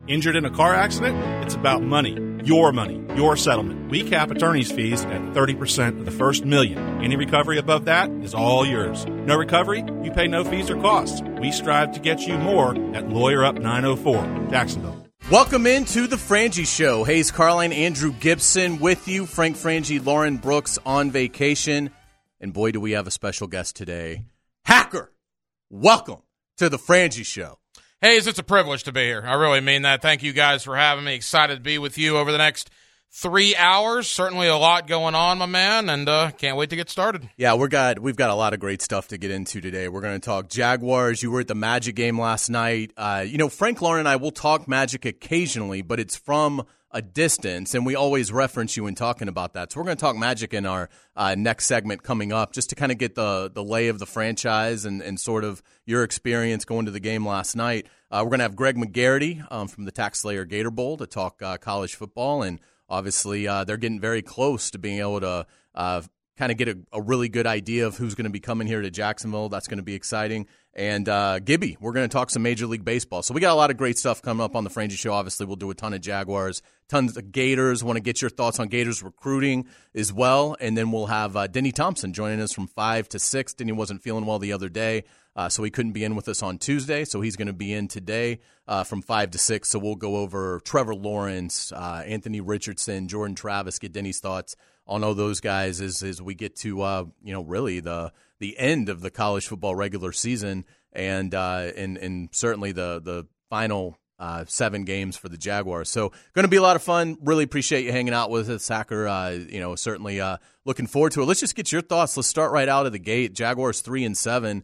Injured in a car accident? It's about money. Your money. Your settlement. We cap attorney's fees at 30% of the first $1 million. Any recovery above that is all yours. No recovery? You pay no fees or costs. We strive to get you more at Lawyer Up 904, Jacksonville. Welcome into the Frangie Show. Hayes Carline, Andrew Gibson with you. Frank Frangie, Lauren Brooks on vacation. And boy, do we have a special guest today. Hacker, welcome to the Frangie Show. Hayes, it's a privilege to be here. I really mean that. Thank you guys for having me. Excited to be with you over the next 3 hours. Certainly a lot going on, my man, and can't wait to get started. Yeah, we've got a lot of great stuff to get into today. We're going to talk Jaguars. You were at the Magic game last night. Frank, Lauren, and I will talk Magic occasionally, but it's from a distance, and we always reference you in talking about that. So we're going to talk Magic in our next segment coming up, just to kind of get the lay of the franchise and sort of your experience going to the game last night. We're going to have Greg McGarity from the Tax Slayer Gator Bowl to talk college football, and obviously they're getting very close to being able to kind of get a really good idea of who's going to be coming here to Jacksonville. That's going to be exciting. And Gibby, we're going to talk some Major League Baseball. So we got a lot of great stuff coming up on the Frangie Show. Obviously, we'll do a ton of Jaguars, tons of Gators. Want to get your thoughts on Gators recruiting as well. And then we'll have Denny Thompson joining us from 5 to 6. Denny wasn't feeling well the other day, so he couldn't be in with us on Tuesday. So he's going to be in today from 5 to 6. So we'll go over Trevor Lawrence, Anthony Richardson, Jordan Travis, get Denny's thoughts on all those guys as we get to really the end of the college football regular season and certainly the final 7 games for the Jaguars. So going to be a lot of fun. Really appreciate you hanging out with us, Hacker. Certainly looking forward to it. Let's just get your thoughts. Let's start right out of the gate. Jaguars 3-7.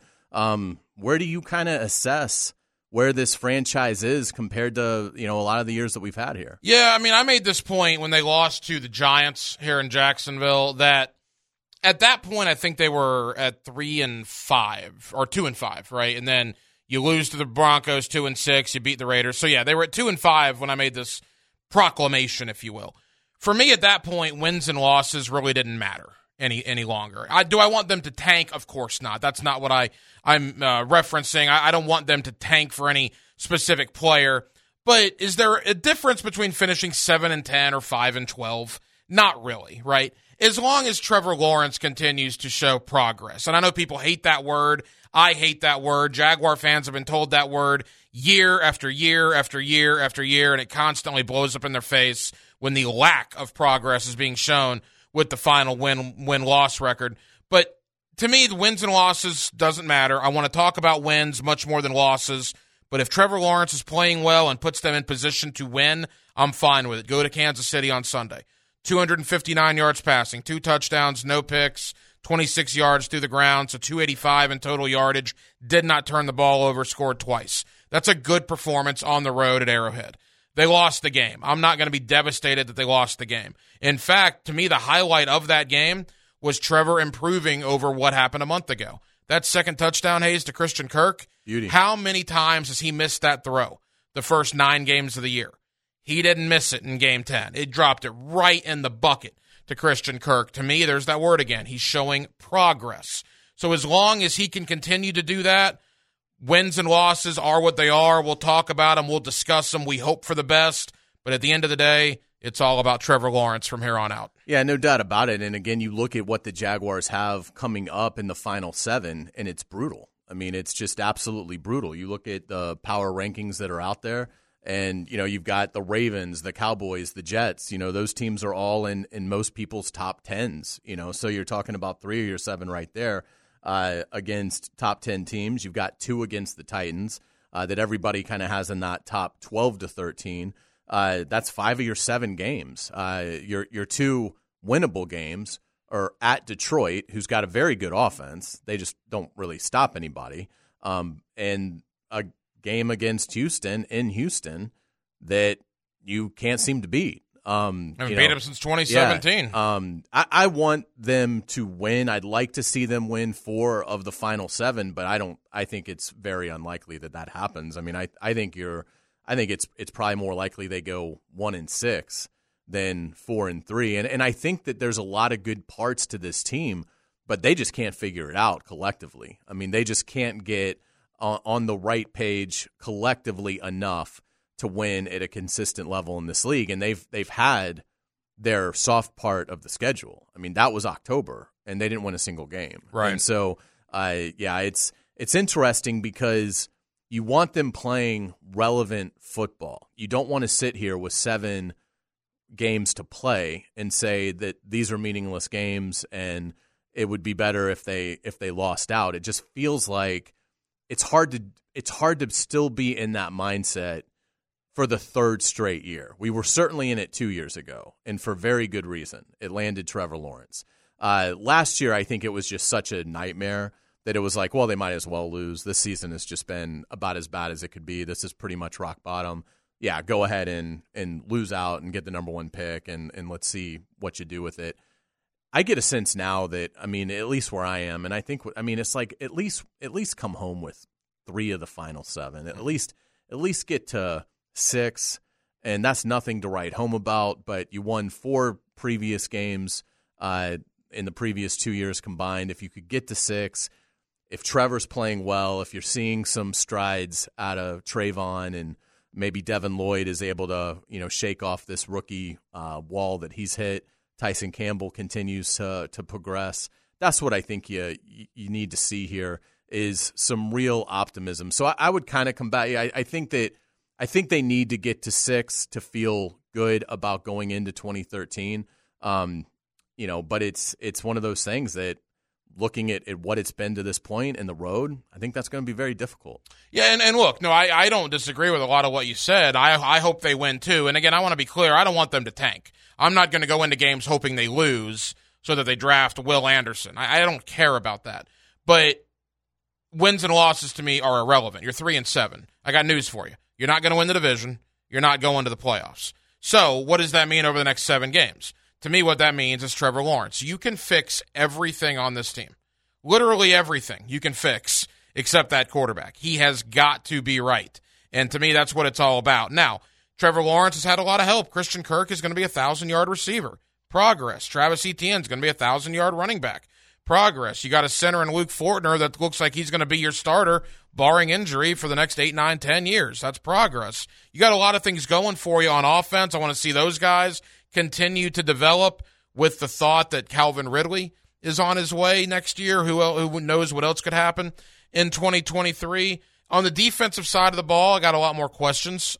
Where do you kind of assess where this franchise is compared to, a lot of the years that we've had here? Yeah, I mean, I made this point when they lost to the Giants here in Jacksonville that at that point I think they were at 3-5 or 2-5, right? And then you lose to the Broncos 2-6, you beat the Raiders. So yeah, they were at 2-5 when I made this proclamation, if you will. For me at that point, wins and losses really didn't matter any longer. Do I want them to tank? Of course not. That's not what I'm referencing. I don't want them to tank for any specific player. But is there a difference between finishing 7-10 or 5-12? Not really, right? As long as Trevor Lawrence continues to show progress. And I know people hate that word. I hate that word. Jaguar fans have been told that word year after year after year after year, and it constantly blows up in their face when the lack of progress is being shown with the final win-loss record. But to me, the wins and losses doesn't matter. I want to talk about wins much more than losses. But if Trevor Lawrence is playing well and puts them in position to win, I'm fine with it. Go to Kansas City on Sunday. 259 yards passing, 2 touchdowns, no picks, 26 yards through the ground, so 285 in total yardage. Did not turn the ball over, scored twice. That's a good performance on the road at Arrowhead. They lost the game. I'm not going to be devastated that they lost the game. In fact, to me, the highlight of that game was Trevor improving over what happened a month ago. That second touchdown, Hayes, to Christian Kirk. Beauty. How many times has he missed that throw the first 9 games of the year? He didn't miss it in Game 10. It dropped it right in the bucket to Christian Kirk. To me, there's that word again. He's showing progress. So as long as he can continue to do that, wins and losses are what they are. We'll talk about them. We'll discuss them. We hope for the best. But at the end of the day, it's all about Trevor Lawrence from here on out. Yeah, no doubt about it. And again, you look at what the Jaguars have coming up in the final 7, and it's brutal. I mean, it's just absolutely brutal. You look at the power rankings that are out there, and, you've got the Ravens, the Cowboys, the Jets. Those teams are all in most people's top 10s. So you're talking about 3 of your 7 right there against top 10 teams. You've got 2 against the Titans that everybody kind of has in that top 12 to 13. That's 5 of your 7 games. Your 2 winnable games are at Detroit, who's got a very good offense. They just don't really stop anybody. And a game against Houston in Houston that you can't seem to beat. Haven't beat them since 2017. Yeah. I want them to win. I'd like to see them win 4 of the final 7, but I think it's very unlikely that happens. I mean, I think it's probably more likely they go 1-6 than 4-3. And I think that there's a lot of good parts to this team, but they just can't figure it out collectively. I mean, they just can't get on the right page collectively enough to win at a consistent level in this league, and they've had their soft part of the schedule. I mean, that was October, and they didn't win a single game. Right. And so, it's interesting because you want them playing relevant football. You don't want to sit here with 7 games to play and say that these are meaningless games and it would be better if they lost out. It just feels like it's hard to still be in that mindset for the 3rd straight year. We were certainly in it 2 years ago, and for very good reason. It landed Trevor Lawrence. Last year, I think it was just such a nightmare that it was like, well, they might as well lose. This season has just been about as bad as it could be. This is pretty much rock bottom. Yeah, go ahead and lose out and get the number 1 pick, and let's see what you do with it. I get a sense now that, I mean, at least where I am, and I think, I mean, it's like at least come home with 3 of the final 7. At least get to 6, and that's nothing to write home about, but you won 4 previous games in the previous 2 years combined. If you could get to 6, if Trevor's playing well, if you're seeing some strides out of Trayvon, and maybe Devin Lloyd is able to, shake off this rookie wall that he's hit, Tyson Campbell continues to progress. That's what I think you need to see here is some real optimism. So I would kind of combat. I think they need to get to 6 to feel good about going into 2013. But it's one of those things that, looking at what it's been to this point in the road, I think that's going to be very difficult. Yeah, and look, no, I don't disagree with a lot of what you said. I hope they win too. And again, I want to be clear, I don't want them to tank. I'm not going to go into games hoping they lose so that they draft Will Anderson. I don't care about that. But wins and losses to me are irrelevant. You're 3-7. I got news for you. You're not going to win the division. You're not going to the playoffs. So what does that mean over the next 7 games? To me, what that means is Trevor Lawrence. You can fix everything on this team. Literally everything you can fix except that quarterback. He has got to be right. And to me, that's what it's all about. Now, Trevor Lawrence has had a lot of help. Christian Kirk is going to be a 1,000-yard receiver. Progress. Travis Etienne is going to be a 1,000-yard running back. Progress. You got a center in Luke Fortner that looks like he's going to be your starter, barring injury, for the next 8, 9, 10 years. That's progress. You got a lot of things going for you on offense. I want to see those guys continue to develop, with the thought that Calvin Ridley is on his way next year. Who knows what else could happen in 2023? On the defensive side of the ball, I got a lot more questions.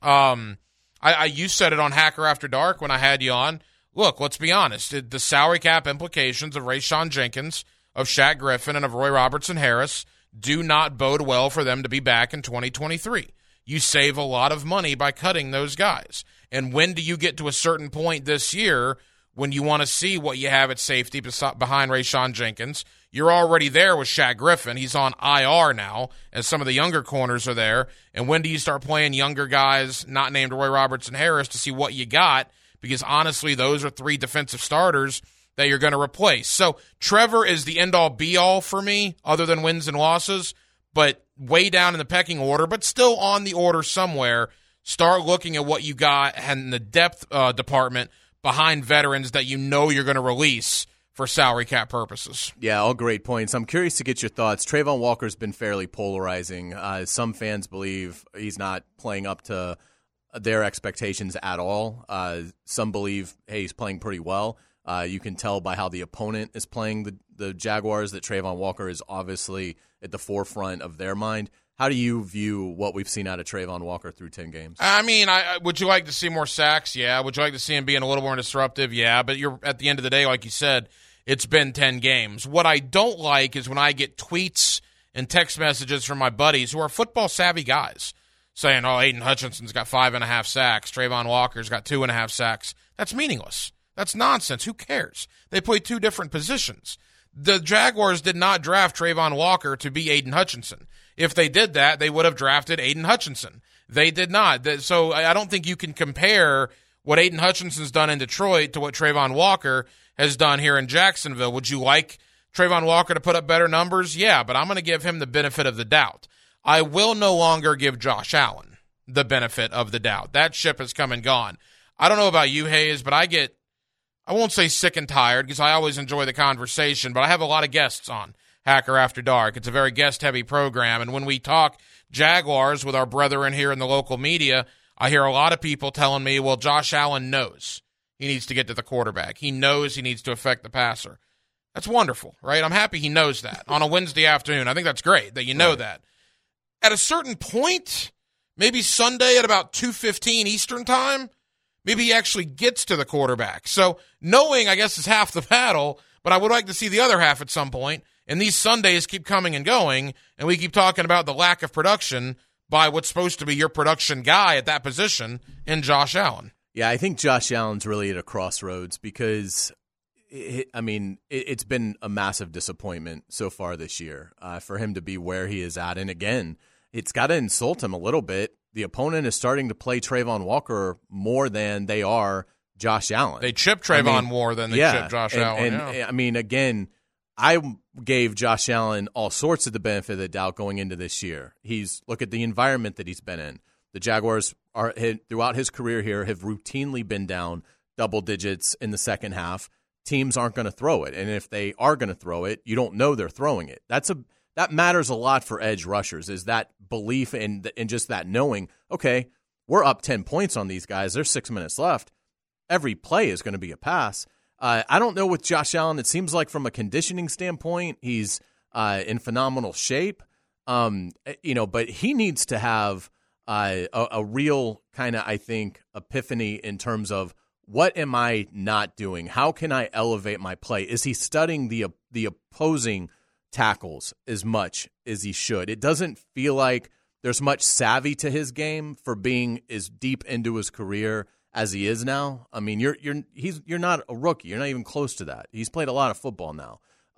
You said it on Hacker After Dark when I had you on. Look, let's be honest. The salary cap implications of Rayshawn Jenkins, of Shaq Griffin, and of Roy Robertson Harris do not bode well for them to be back in 2023. You save a lot of money by cutting those guys. And when do you get to a certain point this year when you want to see what you have at safety behind Rayshawn Jenkins? You're already there with Shaq Griffin. He's on IR now, as some of the younger corners are there. And when do you start playing younger guys, not named Roy Robertson Harris, to see what you got? Because honestly, those are 3 defensive starters that you're going to replace. So Trevor is the end-all, be-all for me, other than wins and losses, but way down in the pecking order, but still on the order somewhere. Start looking at what you got in the depth department behind veterans that you know you're going to release for salary cap purposes. Yeah, all great points. I'm curious to get your thoughts. Trayvon Walker's been fairly polarizing. Some fans believe he's not playing up to their expectations at all. Some believe, hey, he's playing pretty well. You can tell by how the opponent is playing the Jaguars that Trayvon Walker is obviously at the forefront of their mind. How do you view what we've seen out of Trayvon Walker through 10 games? I mean, would you like to see more sacks? Yeah. Would you like to see him being a little more disruptive? Yeah. But you're at the end of the day, like you said, it's been 10 games. What I don't like is when I get tweets and text messages from my buddies who are football-savvy guys saying, oh, Aiden Hutchinson's got 5.5 sacks, Trayvon Walker's got 2.5 sacks. That's meaningless. That's nonsense. Who cares? They play 2 different positions. The Jaguars did not draft Trayvon Walker to be Aiden Hutchinson. If they did that, they would have drafted Aiden Hutchinson. They did not. So I don't think you can compare what Aiden Hutchinson's done in Detroit to what Trayvon Walker has done here in Jacksonville. Would you like Trayvon Walker to put up better numbers? Yeah, but I'm going to give him the benefit of the doubt. I will no longer give Josh Allen the benefit of the doubt. That ship has come and gone. I don't know about you, Hayes, but I won't say sick and tired because I always enjoy the conversation, but I have a lot of guests on Hacker After Dark. It's a very guest-heavy program, and when we talk Jaguars with our brethren here in the local media, I hear a lot of people telling me, well, Josh Allen knows he needs to get to the quarterback. He knows he needs to affect the passer. That's wonderful, right? I'm happy he knows that on a Wednesday afternoon. I think that's great that you know that. At a certain point, maybe Sunday at about 2:15 Eastern time, maybe he actually gets to the quarterback. So knowing, I guess, is half the battle, but I would like to see the other half at some point. And these Sundays keep coming and going, and we keep talking about the lack of production by what's supposed to be your production guy at that position in Josh Allen. Yeah, I think Josh Allen's really at a crossroads because, it's been a massive disappointment so far this year for him to be where he is at. And again, it's got to insult him a little bit. The opponent is starting to play Trayvon Walker more than they are Josh Allen. They chip Trayvon more than they chip Josh Allen. And again, I gave Josh Allen all sorts of the benefit of the doubt going into this year. Look at the environment that he's been in. The Jaguars throughout his career here have routinely been down double digits in the second half. Teams aren't going to throw it, and if they are going to throw it, you don't know they're throwing it. That matters a lot for edge rushers, is that belief and just that knowing, okay, we're up 10 points on these guys. There's 6 minutes left. Every play is going to be a pass. I don't know with Josh Allen. It seems like from a conditioning standpoint, he's in phenomenal shape. But he needs to have a real kind of, I think, epiphany in terms of what am I not doing? How can I elevate my play? Is he studying the opposing tackles as much as he should? It doesn't feel like there's much savvy to his game for being as deep into his career as he is now. I mean, you're not a rookie. You're not even close to that. He's played a lot of football now.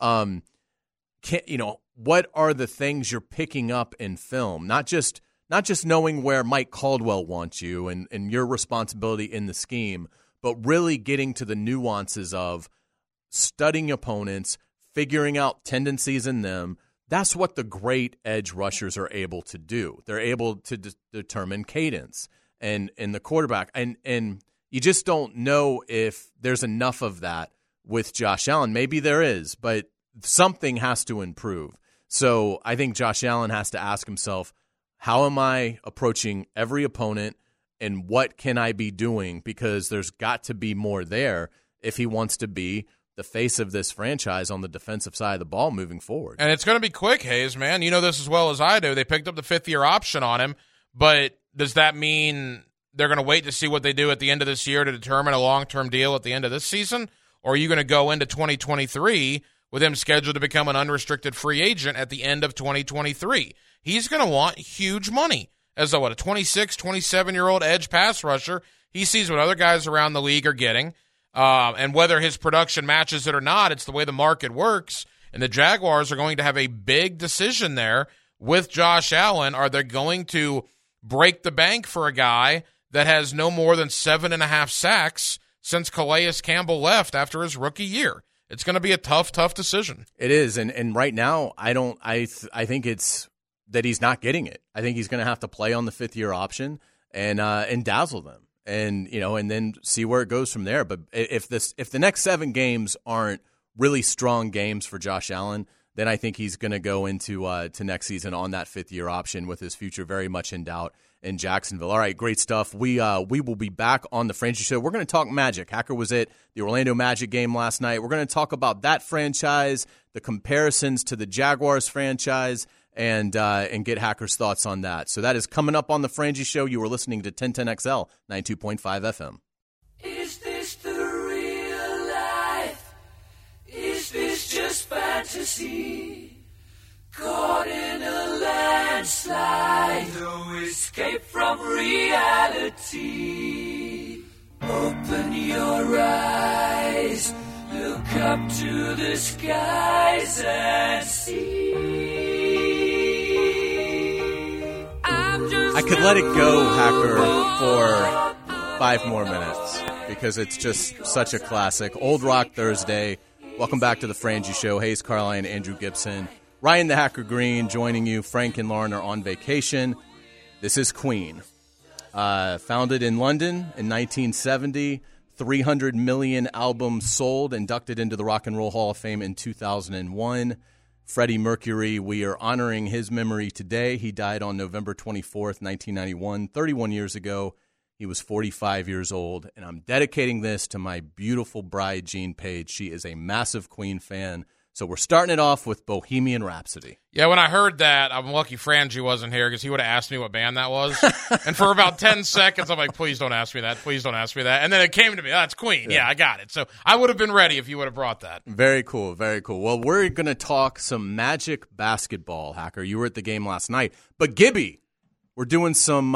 What are the things you're picking up in film? Not just knowing where Mike Caldwell wants you and your responsibility in the scheme, but really getting to the nuances of studying opponents, figuring out tendencies in them. That's what the great edge rushers are able to do. They're able to determine cadence and the quarterback. And you just don't know if there's enough of that with Josh Allen. Maybe there is, but something has to improve. So I think Josh Allen has to ask himself, how am I approaching every opponent and what can I be doing? Because there's got to be more there if he wants to be the face of this franchise on the defensive side of the ball moving forward. And it's going to be quick, Hayes, man. You know this as well as I do. They picked up the fifth-year option on him, but does that mean they're going to wait to see what they do at the end of this year to determine a long-term deal at the end of this season? Or are you going to go into 2023 with him scheduled to become an unrestricted free agent at the end of 2023? He's going to want huge money as a 26, 27-year-old edge pass rusher. He sees what other guys around the league are getting. And whether his production matches it or not, it's the way the market works. And the Jaguars are going to have a big decision there with Josh Allen. Are they going to break the bank for a guy that has no more than 7.5 sacks since Calais Campbell left after his rookie year? It's going to be a tough decision. It is. And right now, I think it's that he's not getting it. I think he's going to have to play on the fifth-year option and dazzle them. And then see where it goes from there. But if the next 7 games aren't really strong games for Josh Allen, then I think he's going to go into to next season on that fifth-year option with his future very much in doubt in Jacksonville. All right, great stuff. We will be back on the Franchi Show. We're going to talk Magic. Hacker was at the Orlando Magic game last night. We're going to talk about that franchise, the comparisons to the Jaguars franchise, and get Hacker's thoughts on that. So that is coming up on the Frangie Show. You were listening to 1010XL, 92.5 FM. Is this the real life? Is this just fantasy? Caught in a landslide, no escape from reality. Open your eyes, look up to the skies and see. I could let it go, Hacker, for 5 more minutes because it's just such a classic. Old Rock Thursday. Welcome back to the Frangie Show. Hayes Carline, Andrew Gibson, Ryan the Hacker Green joining you. Frank and Lauren are on vacation. This is Queen. Founded in London in 1970, 300 million albums sold, inducted into the Rock and Roll Hall of Fame in 2001. Freddie Mercury, we are honoring his memory today. He died on November 24th, 1991, 31 years ago He was 45 years old, and I'm dedicating this to my beautiful bride, Jean Page. She is a massive Queen fan. So we're starting it off with Bohemian Rhapsody. Yeah, when I heard that, I'm lucky Frangie wasn't here because he would have asked me what band that was. And for about 10 seconds, I'm like, please don't ask me that. Please don't ask me that. And then it came to me, oh, it's Queen. Yeah, I got it. So I would have been ready if you would have brought that. Very cool, very cool. Well, we're going to talk some Magic basketball, Hacker. You were at the game last night. But Gibby, we're doing some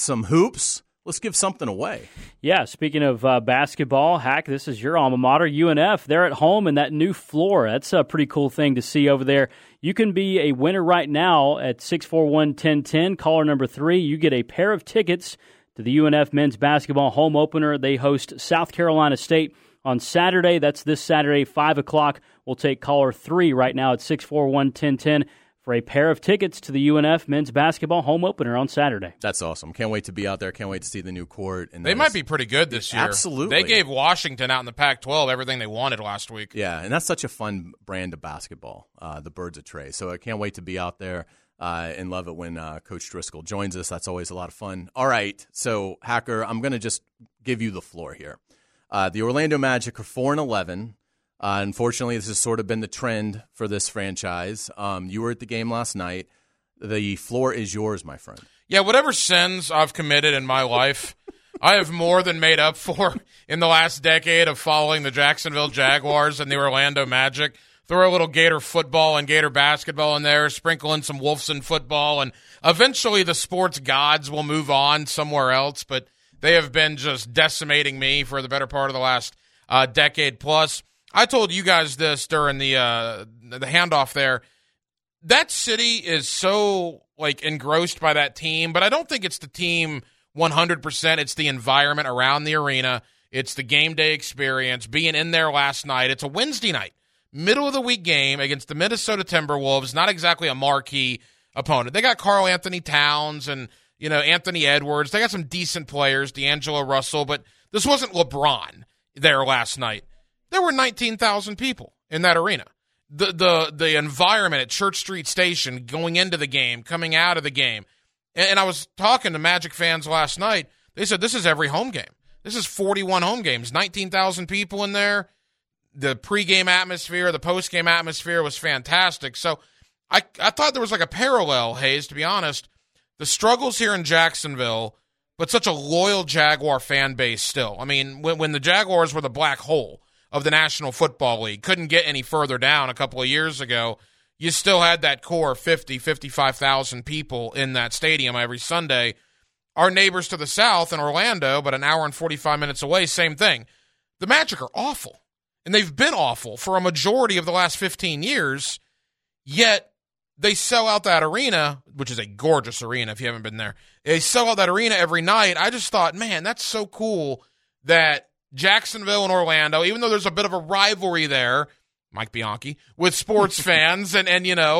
hoops. Let's give something away. Yeah, speaking of basketball, Hack, this is your alma mater, UNF. They're at home in that new floor. That's a pretty cool thing to see over there. You can be a winner right now at 641-1010. Caller number 3, you get a pair of tickets to the UNF men's basketball home opener. They host South Carolina State on Saturday. That's this Saturday, 5 o'clock. We'll take caller 3 right now at 641-1010. For a pair of tickets to the UNF men's basketball home opener on Saturday. That's awesome. Can't wait to be out there. Can't wait to see the new court. And they might be pretty good this year. Absolutely. They gave Washington out in the Pac-12 everything they wanted last week. Yeah, and that's such a fun brand of basketball, the Birds of Trey. So I can't wait to be out there and love it when Coach Driscoll joins us. That's always a lot of fun. All right, so Hacker, I'm going to just give you the floor here. The Orlando Magic are 4-11. Unfortunately, this has sort of been the trend for this franchise. You were at the game last night. The floor is yours, my friend. Yeah, whatever sins I've committed in my life, I have more than made up for in the last decade of following the Jacksonville Jaguars and the Orlando Magic. Throw a little Gator football and Gator basketball in there, sprinkle in some Wolfson football, and eventually the sports gods will move on somewhere else, but they have been just decimating me for the better part of the last decade plus. I told you guys this during the handoff there. That city is so engrossed by that team, but I don't think it's the team 100%. It's the environment around the arena. It's the game day experience, being in there last night. It's a Wednesday night, middle of the week game against the Minnesota Timberwolves, not exactly a marquee opponent. They got Karl Anthony Towns and Anthony Edwards. They got some decent players, D'Angelo Russell, but this wasn't LeBron there last night. There were 19,000 people in that arena. The environment at Church Street Station, going into the game, coming out of the game. And I was talking to Magic fans last night. They said this is every home game. This is 41 home games, 19,000 people in there. The pregame atmosphere, the postgame atmosphere was fantastic. So I thought there was a parallel, Hayes, to be honest. The struggles here in Jacksonville, but such a loyal Jaguar fan base still. I mean, when the Jaguars were the black hole of the National Football League, couldn't get any further down a couple of years ago, you still had that core 55,000 people in that stadium every Sunday. Our neighbors to the south in Orlando, but an hour and 45 minutes away, same thing. The Magic are awful, and they've been awful for a majority of the last 15 years, yet they sell out that arena, which is a gorgeous arena if you haven't been there. They sell out that arena every night. I just thought, man, that's so cool that Jacksonville and Orlando, even though there's a bit of a rivalry there, Mike Bianchi, with sports fans and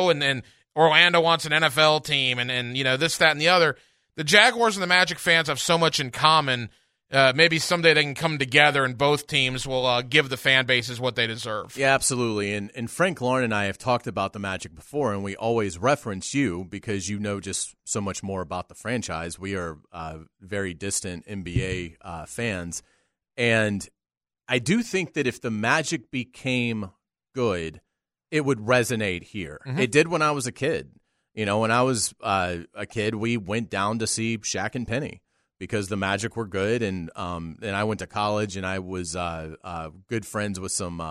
Orlando wants an NFL team and this, that, and the other. The Jaguars and the Magic fans have so much in common. Maybe someday they can come together and both teams will give the fan bases what they deserve. Yeah, absolutely. And Frank Lauren and I have talked about the Magic before, and we always reference you because you know just so much more about the franchise. We are very distant NBA fans. And I do think that if the Magic became good, it would resonate here. Mm-hmm. It did when I was a kid. When I was a kid, we went down to see Shaq and Penny because the Magic were good. And I went to college, and I was good friends with some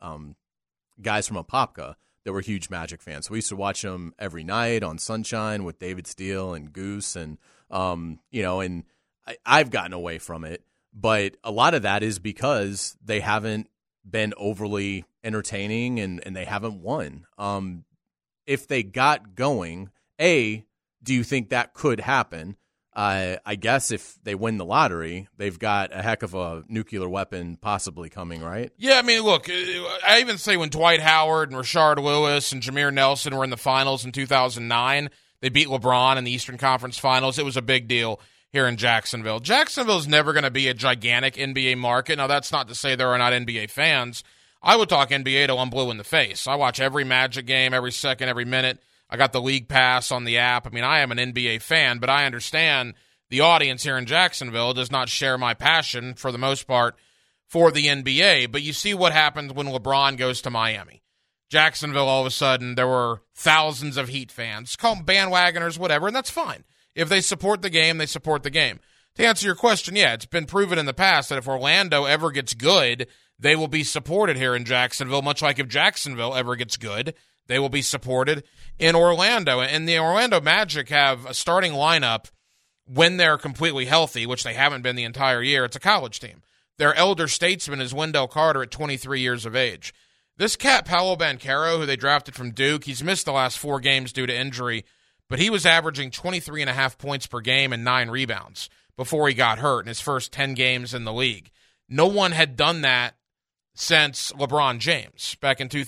guys from Apopka that were huge Magic fans. So we used to watch them every night on Sunshine with David Steele and Goose. And, and I've gotten away from it. But a lot of that is because they haven't been overly entertaining and they haven't won. If they got going, do you think that could happen? I guess if they win the lottery, they've got a heck of a nuclear weapon possibly coming, right? Yeah, I mean, look, I even say when Dwight Howard and Rashard Lewis and Jameer Nelson were in the finals in 2009, they beat LeBron in the Eastern Conference Finals. It was a big deal here in Jacksonville. Jacksonville's never going to be a gigantic NBA market. Now, that's not to say there are not NBA fans. I would talk NBA till I'm blue in the face. I watch every Magic game, every second, every minute. I got the league pass on the app. I mean, I am an NBA fan, but I understand the audience here in Jacksonville does not share my passion, for the most part, for the NBA. But you see what happens when LeBron goes to Miami. Jacksonville, all of a sudden, there were thousands of Heat fans. Call them bandwagoners, whatever, and that's fine. If they support the game, they support the game. To answer your question, yeah, it's been proven in the past that if Orlando ever gets good, they will be supported here in Jacksonville, much like if Jacksonville ever gets good, they will be supported in Orlando. And the Orlando Magic have a starting lineup when they're completely healthy, which they haven't been the entire year. It's a college team. Their elder statesman is Wendell Carter at 23 years of age. This cat, Paolo Banchero, who they drafted from Duke, he's missed the last 4 games due to injury, but he was averaging 23.5 points per game and 9 rebounds before he got hurt in his first 10 games in the league. No one had done that since LeBron James back in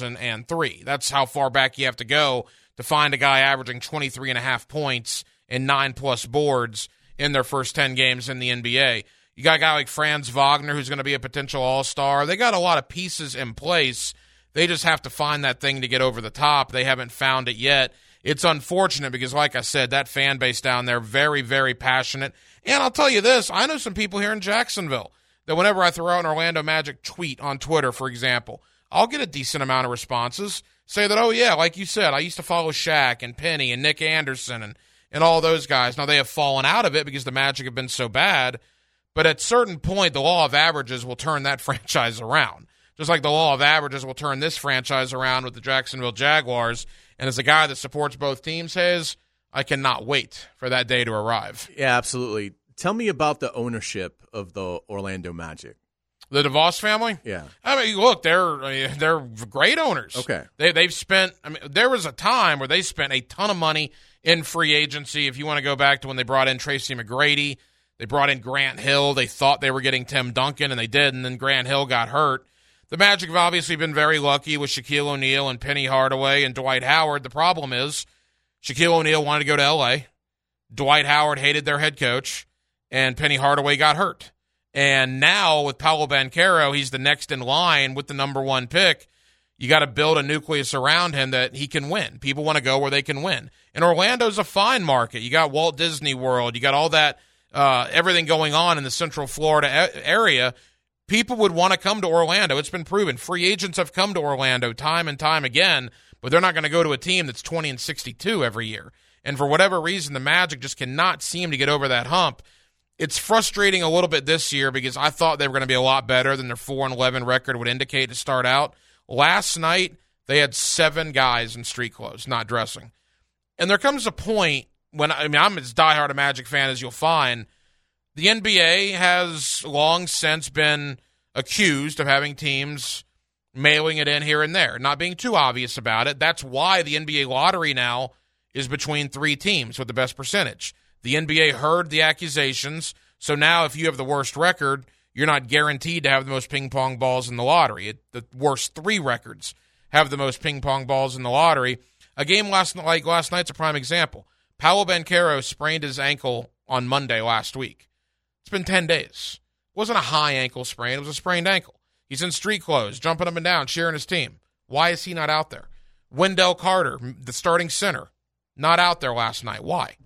2003. That's how far back you have to go to find a guy averaging 23.5 points and 9+ boards in their first 10 games in the NBA. You got a guy like Franz Wagner, who's going to be a potential all-star. They got a lot of pieces in place. They just have to find that thing to get over the top. They haven't found it yet. It's unfortunate because, like I said, that fan base down there, very, very passionate. And I'll tell you this, I know some people here in Jacksonville that whenever I throw out an Orlando Magic tweet on Twitter, for example, I'll get a decent amount of responses. Say that, oh, yeah, like you said, I used to follow Shaq and Penny and Nick Anderson and all those guys. Now, they have fallen out of it because the Magic have been so bad. But at a certain point, the law of averages will turn that franchise around. Just like the law of averages will turn this franchise around with the Jacksonville Jaguars. And as a guy that supports both teams, Hayes, I cannot wait for that day to arrive. Yeah, absolutely. Tell me about the ownership of the Orlando Magic. The DeVos family? Yeah. I mean, look, they're great owners. Okay. They've spent, I mean, there was a time where they spent a ton of money in free agency. If you want to go back to when they brought in Tracy McGrady, they brought in Grant Hill. They thought they were getting Tim Duncan, and they did, and then Grant Hill got hurt. The Magic have obviously been very lucky with Shaquille O'Neal and Penny Hardaway and Dwight Howard. The problem is Shaquille O'Neal wanted to go to L.A., Dwight Howard hated their head coach, and Penny Hardaway got hurt. And now with Paolo Banchero, he's the next in line with the number 1 pick. You got to build a nucleus around him that he can win. People want to go where they can win. And Orlando's a fine market. You got Walt Disney World. You got all that everything going on in the Central Florida area. People would want to come to Orlando. It's been proven. Free agents have come to Orlando time and time again, but they're not going to go to a team that's 20-62 every year. And for whatever reason, the Magic just cannot seem to get over that hump. It's frustrating a little bit this year because I thought they were going to be a lot better than their 4-11 record would indicate to start out. Last night, they had 7 guys in street clothes, not dressing. And there comes a point when, I mean, I'm as diehard a Magic fan as you'll find. The NBA has long since been accused of having teams mailing it in here and there, not being too obvious about it. That's why the NBA lottery now is between 3 teams with the best percentage. The NBA heard the accusations, so now if you have the worst record, you're not guaranteed to have the most ping-pong balls in the lottery. The worst 3 records have the most ping-pong balls in the lottery. A game last night's a prime example. Paolo Banchero sprained his ankle on Monday last week. It's been 10 days. It wasn't a high ankle sprain. It was a sprained ankle. He's in street clothes, jumping up and down, cheering his team. Why is he not out there? Wendell Carter, the starting center, not out there last night. Why?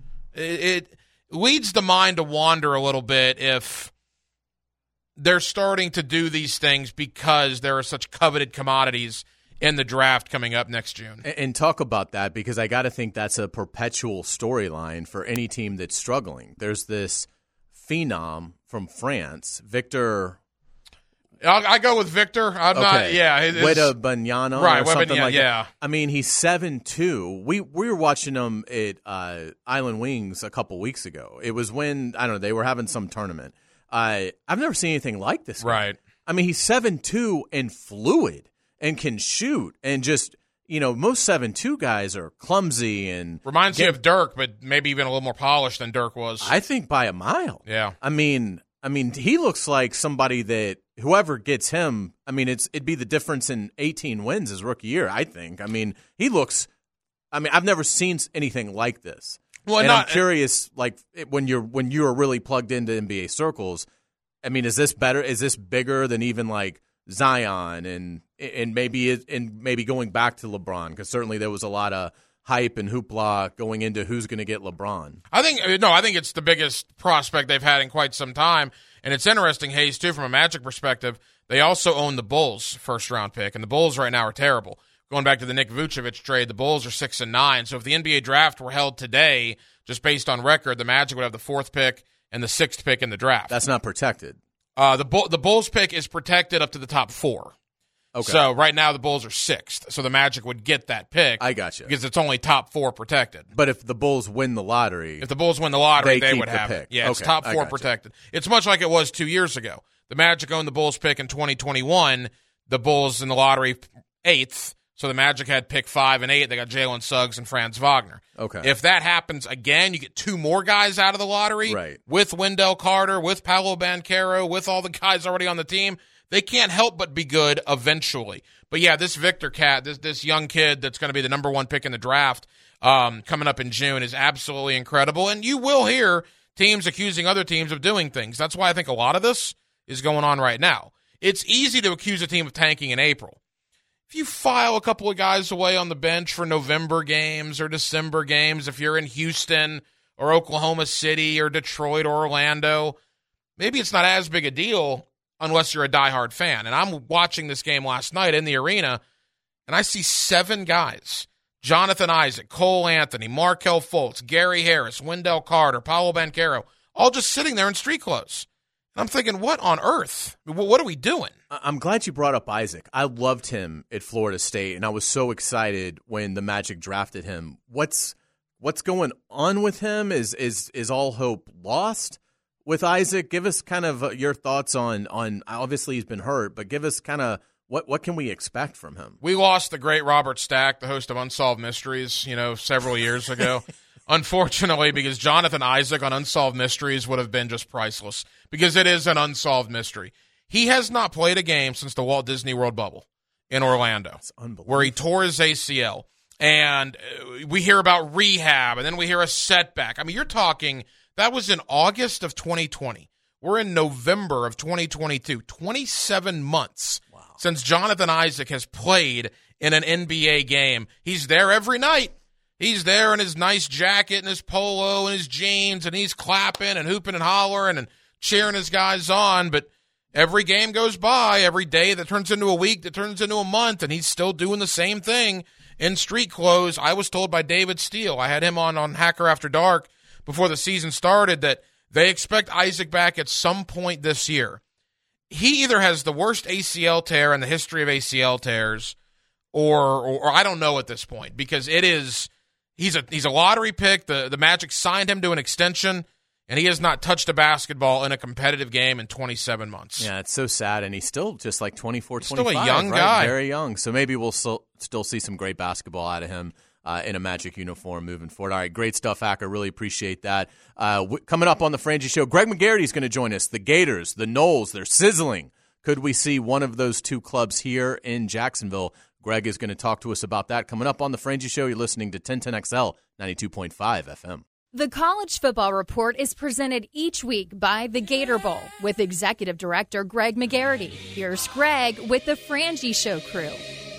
It leads the mind to wander a little bit if they're starting to do these things because there are such coveted commodities in the draft coming up next June. And talk about that, because I got to think that's a perpetual storyline for any team that's struggling. There's this phenom from France, Victor. I go with Victor. I'm not. Yeah, Wembanyama, right? Or something like yeah. That. I mean, he's 7'2". We were watching him at Island Wings a couple weeks ago. It was when, I don't know, they were having some tournament. I've never seen anything like this guy. Right. I mean, he's 7'2" and fluid and can shoot, and just, you know, most 7'2" guys are clumsy and reminds you of Dirk, but maybe even a little more polished than Dirk was. I think by a mile. Yeah. I mean, he looks like somebody that whoever gets him, I mean, it'd be the difference in 18 wins his rookie year, I think. I mean, I've never seen anything like this. Well, and I'm curious, like, when you're really plugged into NBA circles, I mean, is this better? Is this bigger than even like Zion and maybe going back to LeBron? Because certainly there was a lot of hype and hoopla going into who's going to get LeBron. I think it's the biggest prospect they've had in quite some time. And it's interesting, Hayes, too, from a Magic perspective. They also own the Bulls' first-round pick, and the Bulls right now are terrible. Going back to the Nick Vucevic trade, the Bulls are 6-9. So if the NBA draft were held today, just based on record, the Magic would have the 4th pick and the 6th pick in the draft. That's not protected. The Bulls pick is protected up to the top 4. Okay. So right now the Bulls are 6th. So the Magic would get that pick. I got you. Because it's only top 4 protected. But if the Bulls win the lottery, they would have pick. it. Yeah, it's top 4 protected. It's much like it was 2 years ago. The Magic owned the Bulls pick in 2021. The Bulls in the lottery 8th. So the Magic had pick 5 and 8. They got Jalen Suggs and Franz Wagner. Okay. If that happens again, you get 2 more guys out of the lottery. Right. With Wendell Carter, with Paolo Banchero, with all the guys already on the team. They can't help but be good eventually. But yeah, this Victor Cat, this young kid that's going to be the number 1 pick in the draft coming up in June is absolutely incredible. And you will hear teams accusing other teams of doing things. That's why I think a lot of this is going on right now. It's easy to accuse a team of tanking in April. If you file a couple of guys away on the bench for November games or December games, if you're in Houston or Oklahoma City or Detroit or Orlando, maybe it's not as big a deal unless you're a diehard fan. And I'm watching this game last night in the arena, and I see 7 guys. Jonathan Isaac, Cole Anthony, Markelle Fultz, Gary Harris, Wendell Carter, Paolo Banchero, all just sitting there in street clothes. And I'm thinking, what on earth? What are we doing? I'm glad you brought up Isaac. I loved him at Florida State, and I was so excited when the Magic drafted him. What's going on with him? Is all hope lost with Isaac? Give us kind of your thoughts on obviously he's been hurt, but give us kind of what can we expect from him? We lost the great Robert Stack, the host of Unsolved Mysteries, several years ago. Unfortunately, because Jonathan Isaac on Unsolved Mysteries would have been just priceless, because it is an unsolved mystery. He has not played a game since the Walt Disney World bubble in Orlando, where he tore his ACL. And we hear about rehab, and then we hear a setback. I mean, you're talking, that was in August of 2020. We're in November of 2022. 27 months since Jonathan Isaac has played in an NBA game. He's there every night. He's there in his nice jacket and his polo and his jeans, and he's clapping and hooping and hollering and cheering his guys on. But every game goes by, every day that turns into a week, that turns into a month, and he's still doing the same thing in street clothes. I was told by David Steele, I had him on Hacker After Dark before the season started, that they expect Isaac back at some point this year. He either has the worst ACL tear in the history of ACL tears, or I don't know at this point, because it is... He's a lottery pick. The Magic signed him to an extension, and he has not touched a basketball in a competitive game in 27 months. Yeah, it's so sad, and he's still just like 24, 25. Still a young right? guy. Very young. So maybe we'll still see some great basketball out of him in a Magic uniform moving forward. All right, great stuff, Hacker. Really appreciate that. Coming up on the Frangie Show, Greg McGarity is going to join us. The Gators, the Noles, they're sizzling. Could we see one of those 2 clubs here in Jacksonville? Greg is going to talk to us about that coming up on the Frangie Show. You're listening to 1010XL 92.5 FM. The College Football Report is presented each week by the Gator Bowl with Executive Director Greg McGarity. Here's Greg with the Frangie Show crew.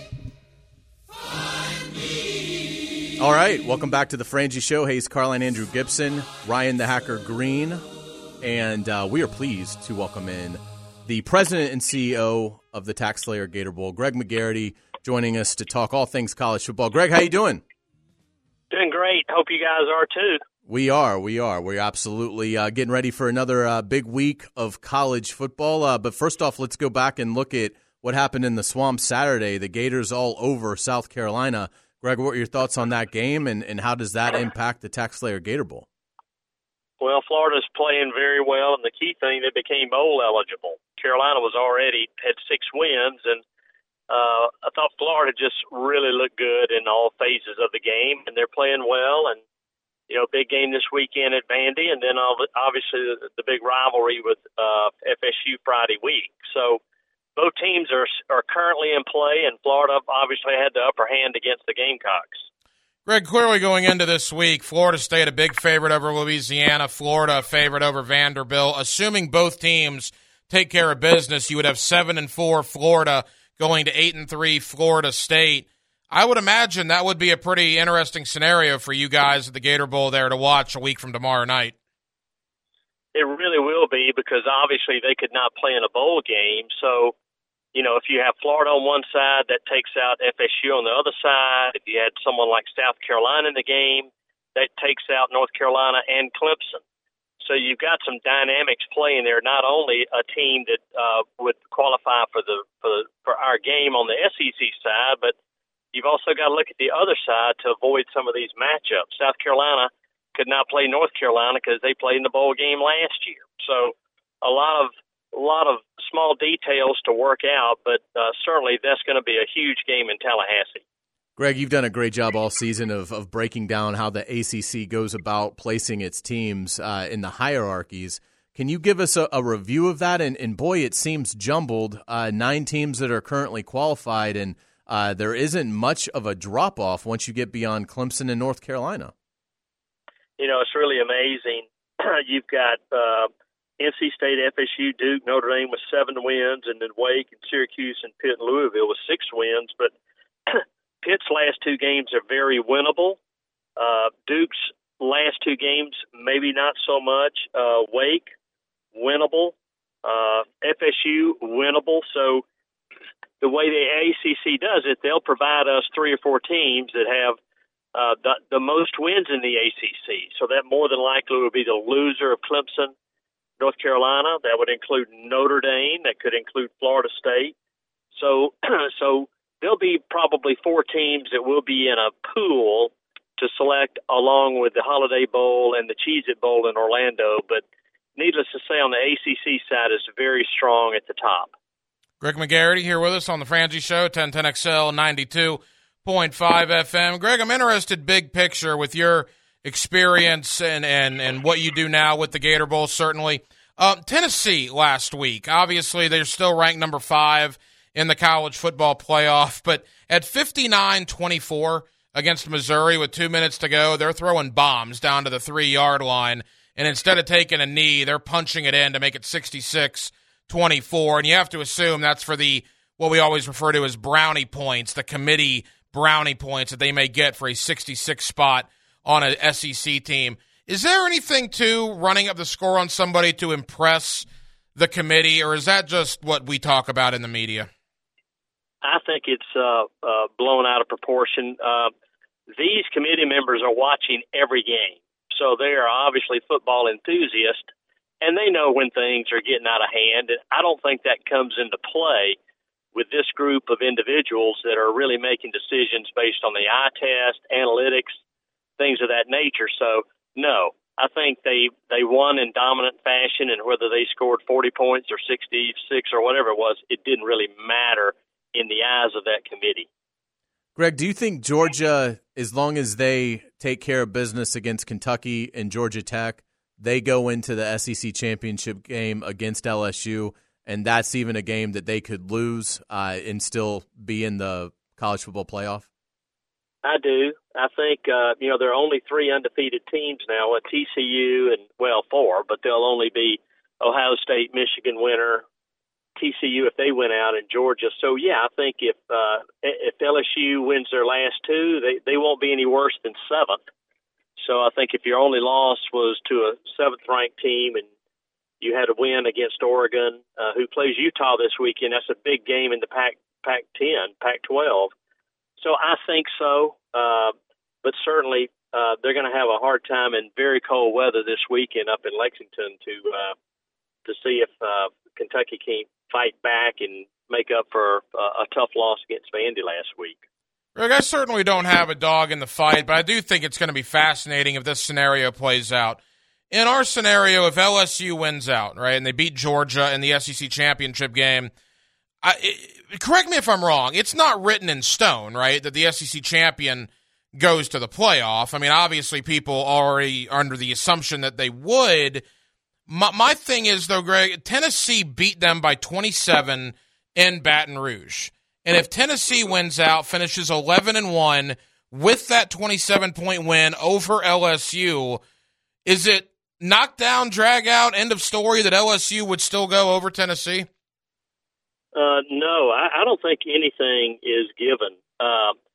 All right, welcome back to the Frangie Show. Hayes Carline, Andrew Gibson, Ryan the Hacker Green, and we are pleased to welcome in the president and CEO of the Tax Slayer Gator Bowl, Greg McGarity, joining us to talk all things college football. Greg, how you doing? Doing great. Hope you guys are too. We are. We're absolutely getting ready for another big week of college football. But first off, let's go back and look at what happened in the Swamp Saturday. The Gators all over South Carolina. Greg, what are your thoughts on that game, and how does that impact the Tax Slayer Gator Bowl? Well, Florida's playing very well, and the key thing, they became bowl eligible. Carolina had 6 wins, and I thought Florida just really looked good in all phases of the game, and they're playing well. And, big game this weekend at Vandy, and then obviously the big rivalry with FSU Friday week. So both teams are currently in play, and Florida obviously had the upper hand against the Gamecocks. Greg, clearly going into this week, Florida State a big favorite over Louisiana, Florida a favorite over Vanderbilt. Assuming both teams take care of business, you would have 7-4 Florida going to 8-3 Florida State. I would imagine that would be a pretty interesting scenario for you guys at the Gator Bowl there to watch a week from tomorrow night. It really will be, because obviously they could not play in a bowl game. So, if you have Florida on one side, that takes out FSU on the other side. If you had someone like South Carolina in the game, that takes out North Carolina and Clemson. So you've got some dynamics playing there. Not only a team that would qualify for our game on the SEC side, but you've also got to look at the other side to avoid some of these matchups. South Carolina could not play North Carolina because they played in the bowl game last year. So a lot of small details to work out, but certainly that's going to be a huge game in Tallahassee. Greg, you've done a great job all season of breaking down how the ACC goes about placing its teams in the hierarchies. Can you give us a review of that? And boy, it seems jumbled. 9 teams that are currently qualified, and there isn't much of a drop-off once you get beyond Clemson and North Carolina. It's really amazing. You've got NC State, FSU, Duke, Notre Dame with 7 wins, and then Wake and Syracuse and Pitt and Louisville with 6 wins. But Pitt's last 2 games are very winnable. Duke's last 2 games, maybe not so much. Wake, winnable. FSU, winnable. So the way the ACC does it, they'll provide us 3 or 4 teams that have the most wins in the ACC. So that more than likely would be the loser of Clemson, North Carolina. That would include Notre Dame. That could include Florida State. So there'll be probably 4 teams that will be in a pool to select along with the Holiday Bowl and the Cheez-It Bowl in Orlando. But needless to say, on the ACC side, is very strong at the top. Greg McGarity here with us on the Frangie Show, 1010XL 92.5 FM. Greg, I'm interested big picture with your experience and what you do now with the Gator Bowl, certainly. Tennessee last week, obviously they're still ranked number 5 in the college football playoff, but at 59-24 against Missouri with 2 minutes to go, they're throwing bombs down to the 3-yard line, and instead of taking a knee, they're punching it in to make it 66-24, and you have to assume that's for what we always refer to as brownie points, the committee brownie points that they may get for a 66 spot on an SEC team. Is there anything to running up the score on somebody to impress the committee, or is that just what we talk about in the media? I think it's blown out of proportion. These committee members are watching every game, so they are obviously football enthusiasts, and they know when things are getting out of hand. And I don't think that comes into play with this group of individuals that are really making decisions based on the eye test, analytics, things of that nature. So, no, I think they won in dominant fashion, and whether they scored 40 points or 66 or whatever it was, it didn't really matter in the eyes of that committee. Greg, do you think Georgia, as long as they take care of business against Kentucky and Georgia Tech, they go into the SEC championship game against LSU, and that's even a game that they could lose and still be in the college football playoff? I do. I think, there are only 3 undefeated teams now, at TCU and, 4, but they'll only be Ohio State, Michigan winner, TCU if they win out, in Georgia. So, yeah, I think if LSU wins their last 2, they won't be any worse than 7th. So I think if your only loss was to a 7th-ranked team and you had a win against Oregon, who plays Utah this weekend, that's a big game in the Pac-10, Pac-12. So I think so, but certainly they're going to have a hard time in very cold weather this weekend up in Lexington to see if Kentucky can fight back and make up for a tough loss against Vandy last week. Greg, I certainly don't have a dog in the fight, but I do think it's going to be fascinating if this scenario plays out. In our scenario, if LSU wins out, right, and they beat Georgia in the SEC championship game, correct me if I'm wrong, it's not written in stone, right, that the SEC champion goes to the playoff. I mean, obviously people already are under the assumption that they would. My thing is, though, Greg, Tennessee beat them by 27 in Baton Rouge. And if Tennessee wins out, finishes 11-1 with that 27-point win over LSU, is it knock down, drag out, end of story that LSU would still go over Tennessee? No, I don't think anything is given.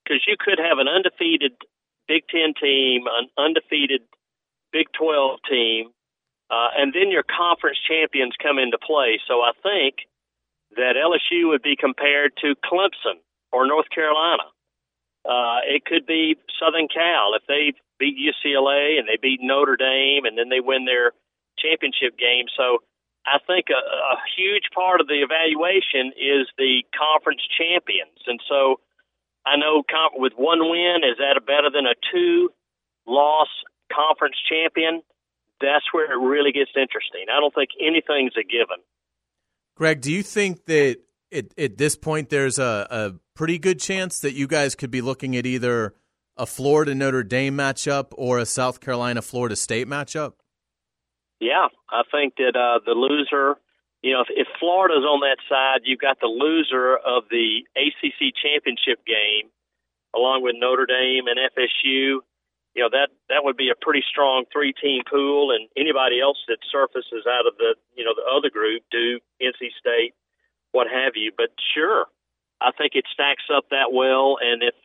because you could have an undefeated Big Ten team, an undefeated Big 12 team, and then your conference champions come into play. So I think that LSU would be compared to Clemson or North Carolina. It could be Southern Cal if they beat UCLA and they beat Notre Dame and then they win their championship game. So I think a huge part of the evaluation is the conference champions. And so I know with one win, is that better than a two-loss conference champion? That's where it really gets interesting. I don't think anything's a given. Greg, do you think that at this point there's a pretty good chance that you guys could be looking at either a Florida-Notre Dame matchup or a South Carolina-Florida State matchup? Yeah, I think that the loser, if Florida's on that side, you've got the loser of the ACC championship game along with Notre Dame and FSU. That would be a pretty strong three-team pool, and anybody else that surfaces out of the other group, Duke, NC State, what have you. But sure, I think it stacks up that well. And if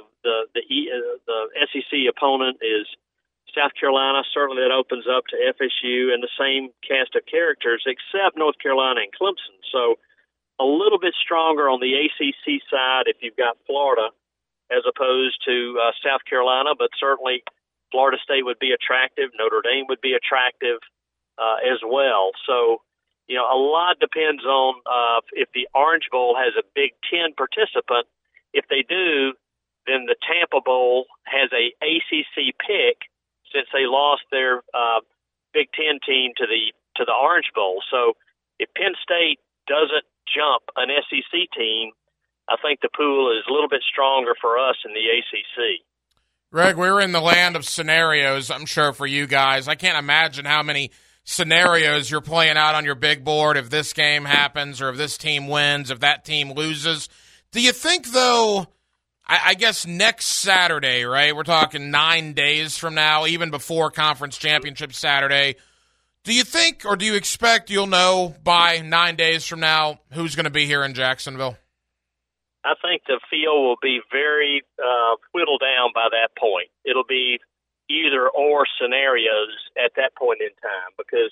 the SEC opponent is South Carolina, certainly that opens up to FSU and the same cast of characters, except North Carolina and Clemson. So a little bit stronger on the ACC side if you've got Florida, as opposed to South Carolina, but certainly Florida State would be attractive. Notre Dame would be attractive as well. So, a lot depends on if the Orange Bowl has a Big Ten participant. If they do, then the Tampa Bowl has a ACC pick since they lost their Big Ten team to the Orange Bowl. So if Penn State doesn't jump an SEC team, I think the pool is a little bit stronger for us in the ACC. Greg, we're in the land of scenarios, I'm sure, for you guys. I can't imagine how many scenarios you're playing out on your big board if this game happens or if this team wins, if that team loses. Do you think, though, I guess next Saturday, right? We're talking 9 days from now, even before Conference Championship Saturday. Do you think or do you expect you'll know by 9 days from now who's going to be here in Jacksonville? I think the field will be very whittled down by that point. It'll be either or scenarios at that point in time because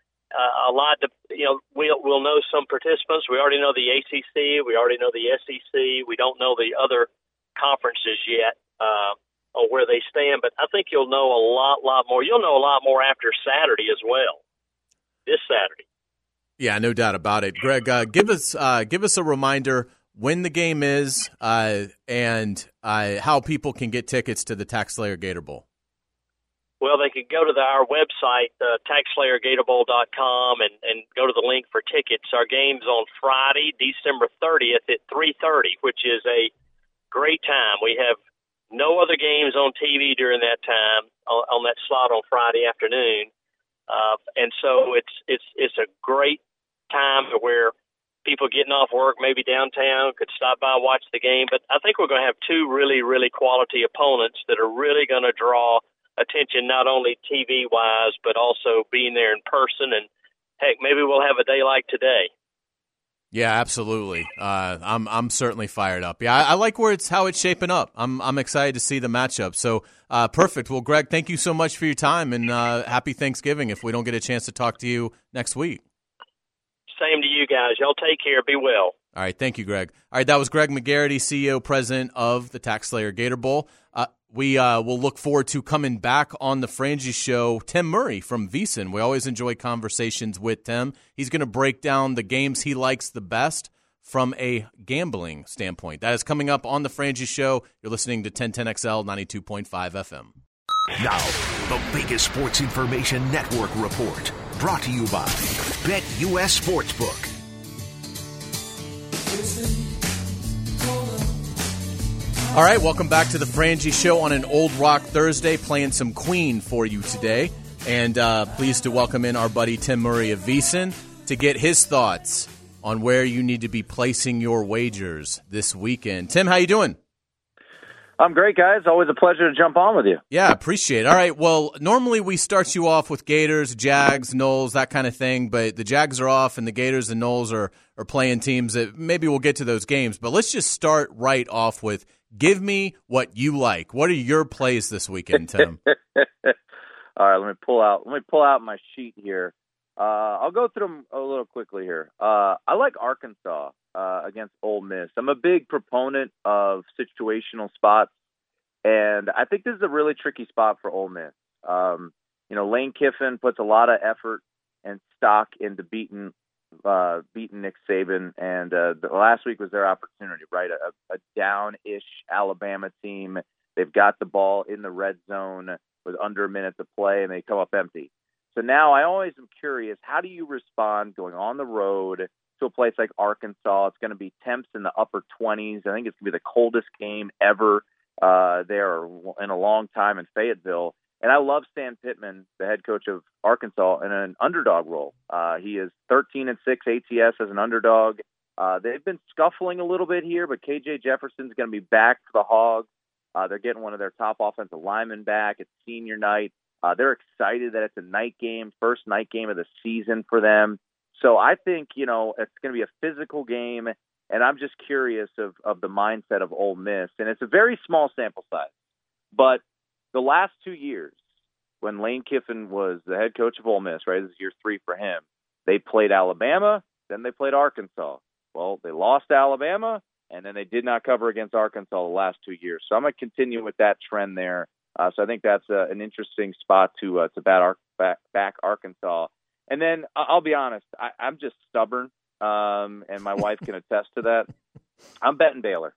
we'll know some participants. We already know the ACC. We already know the SEC. We don't know the other conferences yet on where they stand, but I think you'll know a lot more. You'll know a lot more after Saturday as well, this Saturday. Yeah, no doubt about it. Greg, give us a reminder when the game is and how people can get tickets to the TaxSlayer Gator Bowl. Well, they could go to our website, TaxSlayerGatorBowl.com, and go to the link for tickets. Our game's on Friday, December 30th at 3:30, which is a great time. We have no other games on TV during that time on that slot on Friday afternoon, and so it's a great time where people getting off work, maybe downtown, could stop by and watch the game. But I think we're going to have two really, really quality opponents that are really going to draw attention, not only TV-wise, but also being there in person. And, heck, maybe we'll have a day like today. Yeah, absolutely. I'm certainly fired up. Yeah, I like how it's shaping up. I'm excited to see the matchup. So perfect. Well, Greg, thank you so much for your time, and happy Thanksgiving if we don't get a chance to talk to you next week. Same to you guys. Y'all take care. Be well. All right. Thank you, Greg. All right. That was Greg McGarity, CEO, president of the TaxSlayer Gator Bowl. We will look forward to coming back on the Frangie Show. Tim Murray from VSiN. We always enjoy conversations with Tim. He's going to break down the games he likes the best from a gambling standpoint. That is coming up on the Frangie Show. You're listening to 1010XL 92.5 FM. Now, the biggest sports information network report. Brought to you by BetUS Sportsbook. All right, welcome back to the Frangie Show on an Old Rock Thursday, playing some Queen for you today. And pleased to welcome in our buddy Tim Murray of VSiN to get his thoughts on where you need to be placing your wagers this weekend. Tim, how you doing? I'm great, guys. Always a pleasure to jump on with you. Yeah, appreciate it. All right, well, normally we start you off with Gators, Jags, Noles, that kind of thing, but the Jags are off and the Gators and Noles are playing teams that maybe we'll get to those games. But let's just start right off with give me what you like. What are your plays this weekend, Tim? All right, let me pull out my sheet here. I'll go through them a little quickly here. I like Arkansas against Ole Miss. I'm a big proponent of situational spots, and I think this is a really tricky spot for Ole Miss. Lane Kiffin puts a lot of effort and stock into beating Nick Saban, and the last week was their opportunity, right? A down-ish Alabama team. They've got the ball in the red zone with under a minute to play, and they come up empty. So now I always am curious, how do you respond going on the road to a place like Arkansas? It's going to be temps in the upper 20s. I think it's going to be the coldest game ever there in a long time in Fayetteville. And I love Stan Pittman, the head coach of Arkansas, in an underdog role. He is 13-6 ATS as an underdog. They've been scuffling a little bit here, but KJ Jefferson's going to be back for the Hogs. They're getting one of their top offensive linemen back. It's senior night. They're excited that it's a night game, first night game of the season for them. So I think, it's going to be a physical game, and I'm just curious of the mindset of Ole Miss. And it's a very small sample size. But the last 2 years, when Lane Kiffin was the head coach of Ole Miss, right, this is year 3 for him, they played Alabama, then they played Arkansas. Well, they lost to Alabama, and then they did not cover against Arkansas the last 2 years. So I'm going to continue with that trend there. So I think that's an interesting spot to back Arkansas. And then I'll be honest, I'm just stubborn, and my wife can attest to that. I'm betting Baylor.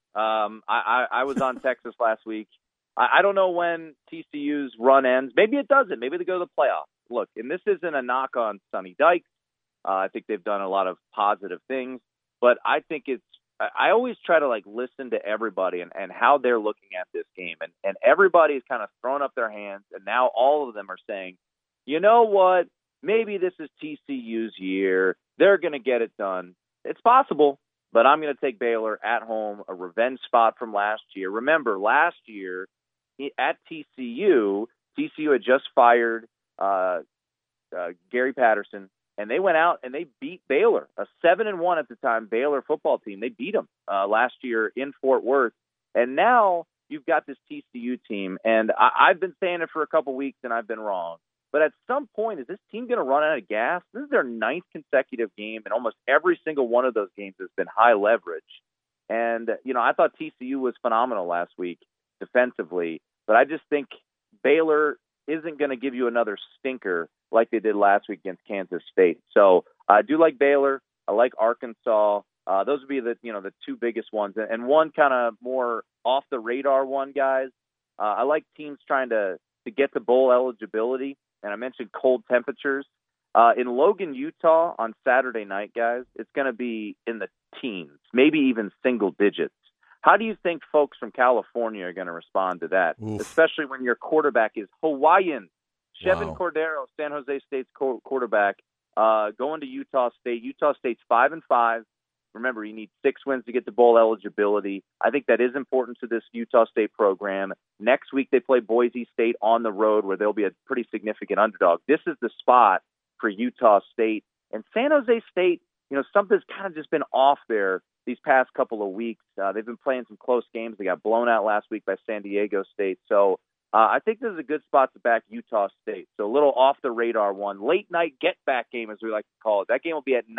I was on Texas last week. I don't know when TCU's run ends. Maybe it doesn't. Maybe they go to the playoffs. Look, and this isn't a knock on Sonny Dykes. I think they've done a lot of positive things, but I think I always try to listen to everybody and how they're looking at this game. And everybody's kind of thrown up their hands, and now all of them are saying, you know what, maybe this is TCU's year. They're going to get it done. It's possible, but I'm going to take Baylor at home, a revenge spot from last year. Remember, last year at TCU had just fired Gary Patterson, and they went out and they beat Baylor, a 7-1 at the time Baylor football team. They beat them last year in Fort Worth. And now you've got this TCU team. And I've been saying it for a couple weeks, and I've been wrong. But at some point, is this team going to run out of gas? This is their 9th consecutive game, and almost every single one of those games has been high leverage. And, I thought TCU was phenomenal last week defensively. But I just think Baylor isn't going to give you another stinker like they did last week against Kansas State. So I do like Baylor. I like Arkansas. Those would be the two biggest ones. And one kind of more off the radar one, guys. I like teams trying to get to bowl eligibility. And I mentioned cold temperatures. In Logan, Utah on Saturday night, guys, it's going to be in the teens, maybe even single digits. How do you think folks from California are going to respond to that, especially when your quarterback is Hawaiian? Chevin Cordero, San Jose State's quarterback, going to Utah State. Utah State's 5-5. Remember, you need 6 wins to get to bowl eligibility. I think that is important to this Utah State program. Next week, they play Boise State on the road, where they'll be a pretty significant underdog. This is the spot for Utah State. And San Jose State, something's kind of just been off there these past couple of weeks. They've been playing some close games. They got blown out last week by San Diego State. So I think this is a good spot to back Utah State. So a little off the radar one. Late night get back game, as we like to call it. That game will be at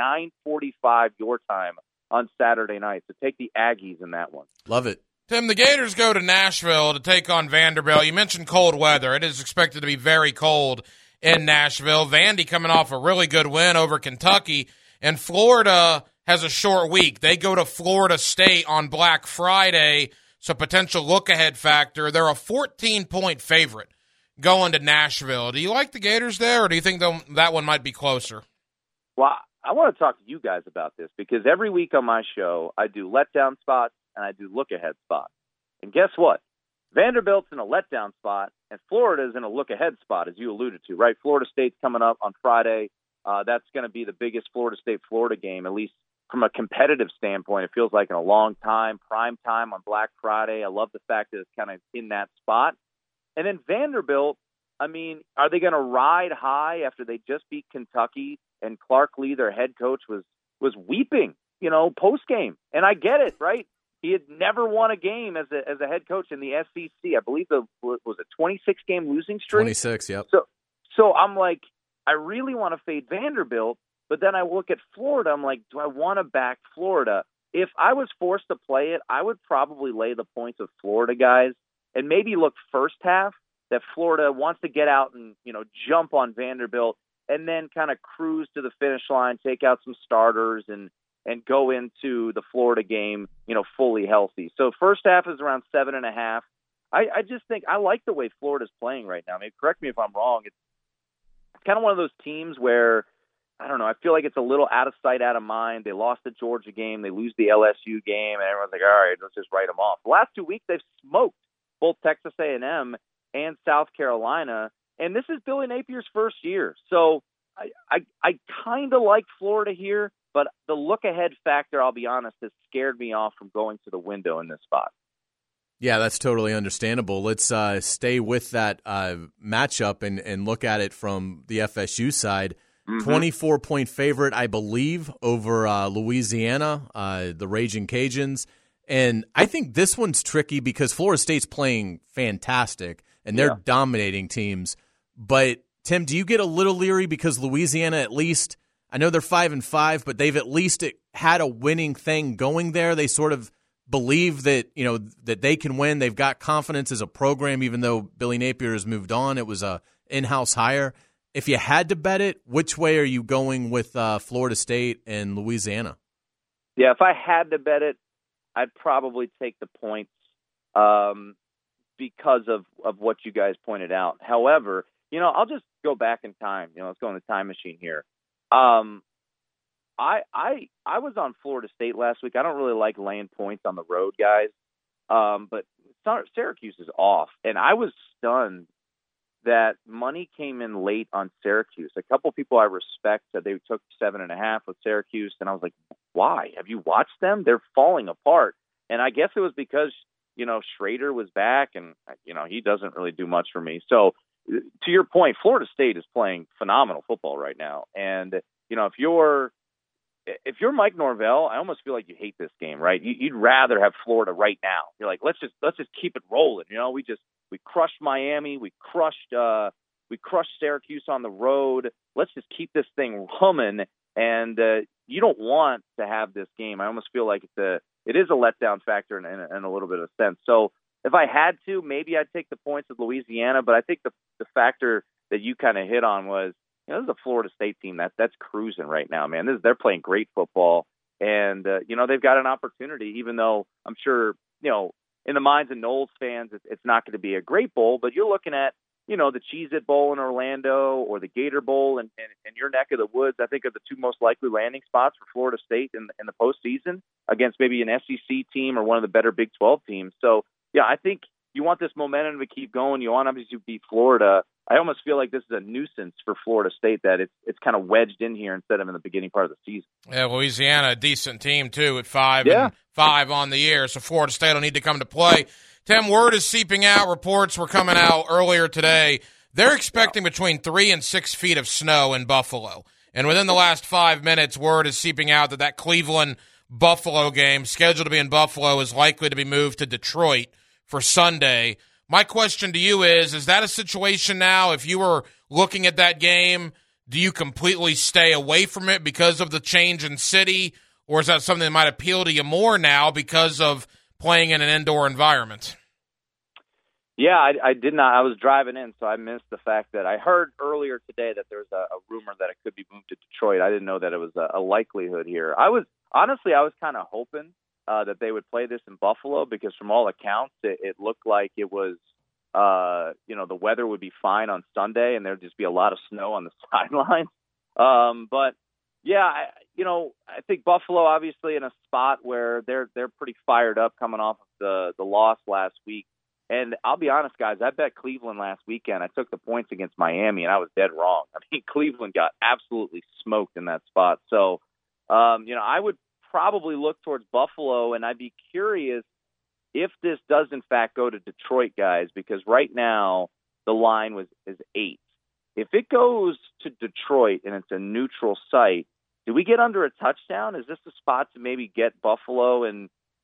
9:45 your time on Saturday night. So take the Aggies in that one. Love it. Tim, the Gators go to Nashville to take on Vanderbilt. You mentioned cold weather. It is expected to be very cold in Nashville. Vandy coming off a really good win over Kentucky. And Florida has a short week. They go to Florida State on Black Friday. So potential look-ahead factor. They're a 14-point favorite going to Nashville. Do you like the Gators there, or do you think that one might be closer? Well, I want to talk to you guys about this, because every week on my show, I do letdown spots and I do look-ahead spots. And guess what? Vanderbilt's in a letdown spot, and Florida's in a look-ahead spot, as you alluded to, right? Florida State's coming up on Friday. That's going to be the biggest Florida State-Florida game, at least from a competitive standpoint, it feels like in a long time, prime time on Black Friday. I love the fact that it's kind of in that spot. And then Vanderbilt, I mean, are they going to ride high after they just beat Kentucky and Clark Lee, their head coach, was weeping, post game? And I get it, right? He had never won a game as a head coach in the SEC. I believe was a 26-game losing streak. 26, yep. So I'm like, I really want to fade Vanderbilt, but then I look at Florida. I'm like, do I want to back Florida? If I was forced to play it, I would probably lay the points of Florida guys and maybe look first half that Florida wants to get out and, jump on Vanderbilt and then kind of cruise to the finish line, take out some starters and go into the Florida game, fully healthy. So first half is around 7.5. I just think I like the way Florida's playing right now. I mean, correct me if I'm wrong. It's kind of one of those teams where, I don't know, I feel like it's a little out of sight, out of mind. They lost the Georgia game. They lose the LSU game, and everyone's like, all right, let's just write them off. The last 2 weeks, they've smoked both Texas A&M and South Carolina, and this is Billy Napier's first year. So I kind of like Florida here, but the look-ahead factor, I'll be honest, has scared me off from going to the window in this spot. Yeah, that's totally understandable. Let's stay with that matchup and look at it from the FSU side. 24-point favorite, I believe, over Louisiana, the Raging Cajuns. And I think this one's tricky because Florida State's playing fantastic, and they're dominating teams. But, Tim, do you get a little leery because Louisiana at least, I know they're 5-5, but they've at least had a winning thing going there. They sort of believe that, that they can win. They've got confidence as a program, even though Billy Napier has moved on. It was a in-house hire. If you had to bet it, which way are you going with Florida State and Louisiana? Yeah, if I had to bet it, I'd probably take the points because of what you guys pointed out. However, I'll just go back in time. Let's go in the time machine here. I was on Florida State last week. I don't really like laying points on the road, guys. But Syracuse is off, and I was stunned that money came in late on Syracuse. A couple people I respect said they took 7.5 with Syracuse, and I was like, why? Have you watched them? They're falling apart. And I guess it was because, Schrader was back, and, he doesn't really do much for me. So, to your point, Florida State is playing phenomenal football right now. And, if you're Mike Norvell, I almost feel like you hate this game, right? You'd rather have Florida right now. You're like, let's just keep it rolling. We crushed Miami. We crushed Syracuse on the road. Let's just keep this thing humming. And you don't want to have this game. I almost feel like it is a letdown factor in a little bit of a sense. So if I had to, maybe I'd take the points with Louisiana. But I think the factor that you kind of hit on was, this is a Florida State team that's cruising right now, man. They're playing great football, and they've got an opportunity. Even though I'm sure in the minds of Noles fans, it's not going to be a great bowl, but you're looking at the Cheez-It Bowl in Orlando or the Gator Bowl in your neck of the woods. I think are the two most likely landing spots for Florida State in the postseason against maybe an SEC team or one of the better Big 12 teams. So yeah, I think you want this momentum to keep going. You want obviously to beat Florida. I almost feel like this is a nuisance for Florida State that it's kind of wedged in here instead of in the beginning part of the season. Yeah, Louisiana, a decent team too at 5-5 on the year, so Florida State will need to come to play. Tim, word is seeping out. Reports were coming out earlier today. They're expecting between 3 and 6 feet of snow in Buffalo. And within the last 5 minutes, word is seeping out that Cleveland-Buffalo game, scheduled to be in Buffalo, is likely to be moved to Detroit for Sunday. My question to you is that a situation now, if you were looking at that game, do you completely stay away from it because of the change in city, or is that something that might appeal to you more now because of playing in an indoor environment? Yeah, I did not. I was driving in, so I missed the fact that I heard earlier today that there's a rumor that it could be moved to Detroit. I didn't know that it was a likelihood here. I was kind of hoping that they would play this in Buffalo because from all accounts, it looked like it was, the weather would be fine on Sunday and there'd just be a lot of snow on the sidelines. But yeah, I think Buffalo obviously in a spot where they're pretty fired up coming off of the loss last week. And I'll be honest, guys, I bet Cleveland last weekend. I took the points against Miami and I was dead wrong. I mean, Cleveland got absolutely smoked in that spot. So, I would probably look towards Buffalo, and I'd be curious if this does in fact go to Detroit, guys, because right now the line is 8. If it goes to Detroit and it's a neutral site, do we get under a touchdown? Is this the spot to maybe get Buffalo in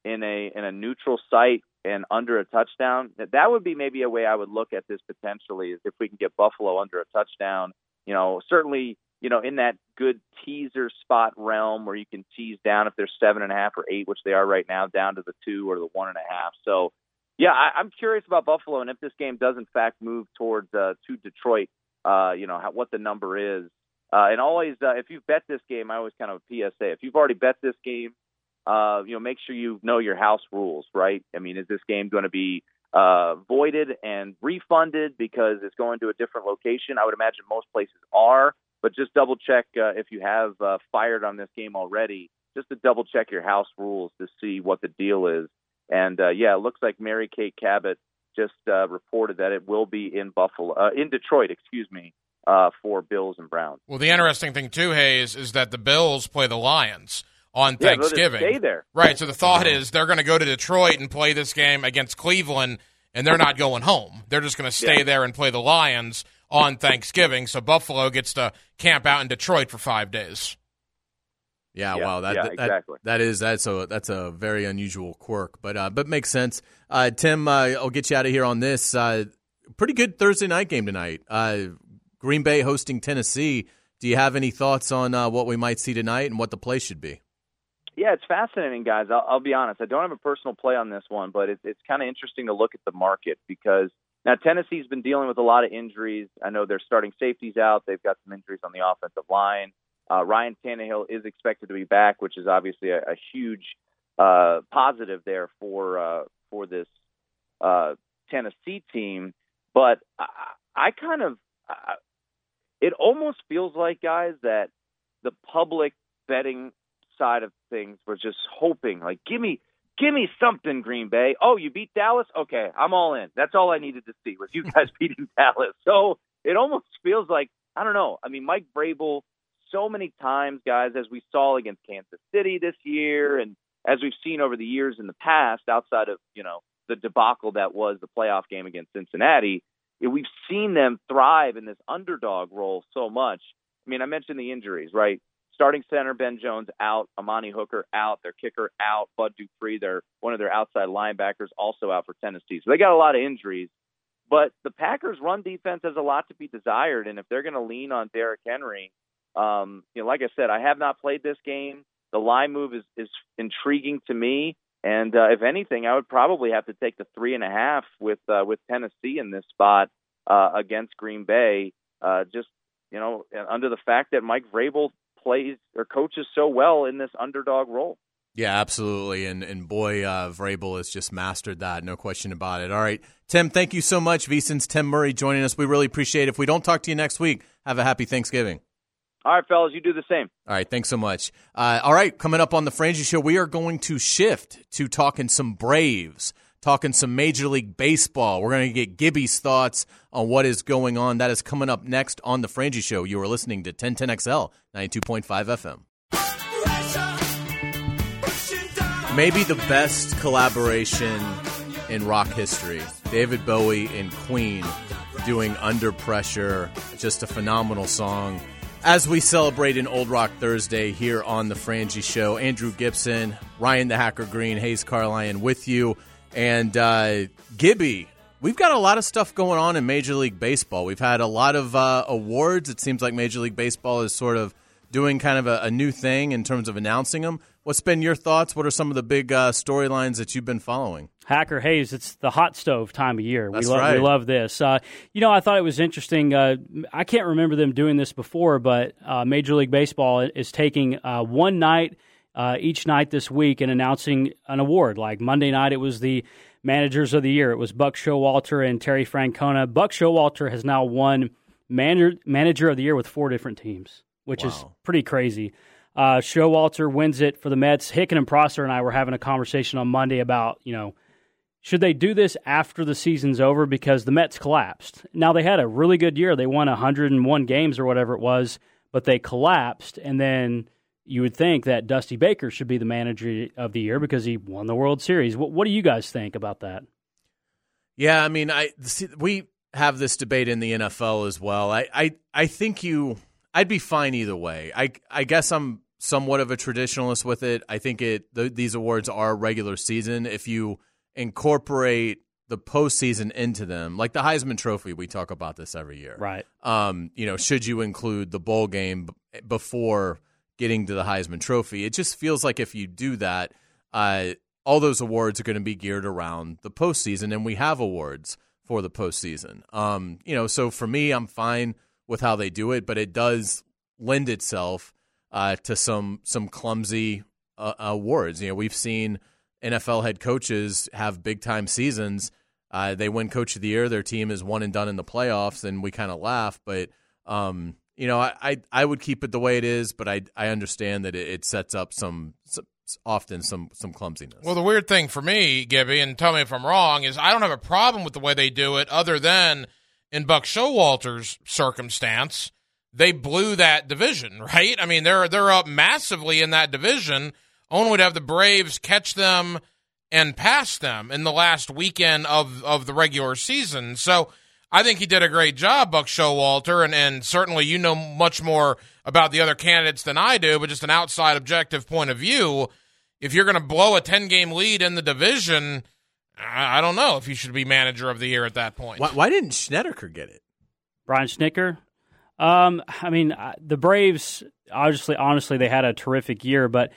a neutral site and under a touchdown? That would be maybe a way I would look at this potentially, is if we can get Buffalo under a touchdown. Certainly, in that good teaser spot realm where you can tease down if they're 7.5 or 8, which they are right now, down to the 2 or the 1.5. So, yeah, I'm curious about Buffalo, and if this game does in fact move towards to Detroit, what the number is. And always, if you've bet this game, I always kind of a PSA. If you've already bet this game, make sure you know your house rules, right? I mean, is this game going to be voided and refunded because it's going to a different location? I would imagine most places are, but just double check if you have fired on this game already, just to double check your house rules to see what the deal is. And it looks like Mary Kate Cabot just reported that it will be in Detroit, for Bills and Browns. Well, the interesting thing too, Hayes, is that the Bills play the Lions on Thanksgiving. Stay there. Right. So the thought is they're going to go to Detroit and play this game against Cleveland, and they're not going home. They're just going to stay there and play the Lions on Thanksgiving. So Buffalo gets to camp out in Detroit for 5 days. Yeah, wow, exactly. That's a very unusual quirk, but makes sense. Tim, I'll get you out of here on this. Pretty good Thursday night game tonight. Green Bay hosting Tennessee. Do you have any thoughts on what we might see tonight and what the play should be? Yeah, it's fascinating, guys. I'll be honest. I don't have a personal play on this one, but it's kind of interesting to look at the market because now Tennessee's been dealing with a lot of injuries. I know their starting safety's out. They've got some injuries on the offensive line. Ryan Tannehill is expected to be back, which is obviously a huge positive there for this Tennessee team. But it almost feels like, guys, that the public betting side of things was just hoping, like, give me something, Green Bay. Oh, you beat Dallas? Okay, I'm all in. That's all I needed to see was you guys beating Dallas. So it almost feels like, I don't know. I mean, Mike Vrabel, so many times, guys, as we saw against Kansas City this year and as we've seen over the years in the past, outside of, the debacle that was the playoff game against Cincinnati, we've seen them thrive in this underdog role so much. I mean, I mentioned the injuries, right? Starting center Ben Jones out, Amani Hooker out, their kicker out, Bud Dupree, one of their outside linebackers, also out for Tennessee. So they got a lot of injuries. But the Packers' run defense has a lot to be desired, and if they're going to lean on Derrick Henry, like I said, I have not played this game. The line move is intriguing to me, and if anything, I would probably have to take the 3.5 with Tennessee in this spot against Green Bay. Under the fact that Mike Vrabel plays or coaches so well in this underdog role. Yeah, absolutely. And boy, Vrabel has just mastered that. No question about it. All right, Tim, thank you so much. VSiN's Tim Murray joining us. We really appreciate it. If we don't talk to you next week, have a happy Thanksgiving. All right, fellas, you do the same. All right, thanks so much. All right, coming up on the Frangie Show, we are going to shift to talking some Braves, talking some Major League Baseball. We're going to get Gibby's thoughts on what is going on. That is coming up next on the Frangie Show. You are listening to 1010XL, 92.5 FM. Maybe the best collaboration in rock history. David Bowie and Queen doing Under Pressure, just a phenomenal song. As we celebrate an Old Rock Thursday here on the Frangie Show, Andrew Gibson, Ryan the Hacker Green, Hayes Carlyon with you. And Gibby, we've got a lot of stuff going on in Major League Baseball. We've had a lot of awards. It seems like Major League Baseball is sort of doing kind of a new thing in terms of announcing them. What's been your thoughts? What are some of the big storylines that you've been following? Hacker Hayes, it's the hot stove time of year. That's right. We love this. I thought it was interesting. I can't remember them doing this before, but Major League Baseball is taking one night each night this week and announcing an award. Like Monday night, it was the Managers of the Year. It was Buck Showalter and Terry Francona. Buck Showalter has now won Manager of the Year with 4 different teams, which is pretty crazy. Showalter wins it for the Mets. Hicken and Prosser and I were having a conversation on Monday about, should they do this after the season's over because the Mets collapsed. Now, they had a really good year. They won 101 games or whatever it was, but they collapsed. And then, you would think that Dusty Baker should be the manager of the year because he won the World Series. What do you guys think about that? Yeah, I mean, we have this debate in the NFL as well. I think I'd be fine either way. I guess I'm somewhat of a traditionalist with it. I think these awards are regular season. If you incorporate the postseason into them, like the Heisman Trophy, we talk about this every year. Right. Should you include the bowl game before getting to the Heisman Trophy? It just feels like if you do that, all those awards are going to be geared around the postseason, and we have awards for the postseason. So for me, I'm fine with how they do it, but it does lend itself to some clumsy awards. We've seen NFL head coaches have big-time seasons. They win Coach of the Year. Their team is one and done in the playoffs, and we kind of laugh. But, I would keep it the way it is, but I understand that it sets up often some clumsiness. Well, the weird thing for me, Gibby, and tell me if I'm wrong, is I don't have a problem with the way they do it other than in Buck Showalter's circumstance, they blew that division, right? I mean, they're up massively in that division. Owen would have the Braves catch them and pass them in the last weekend of the regular season. So I think he did a great job, Buck Showalter, and certainly you know much more about the other candidates than I do, but just an outside objective point of view, if you're going to blow a 10-game lead in the division, I don't know if you should be manager of the year at that point. Why didn't Snedeker get it? Brian Snitker? The Braves, honestly, they had a terrific year, but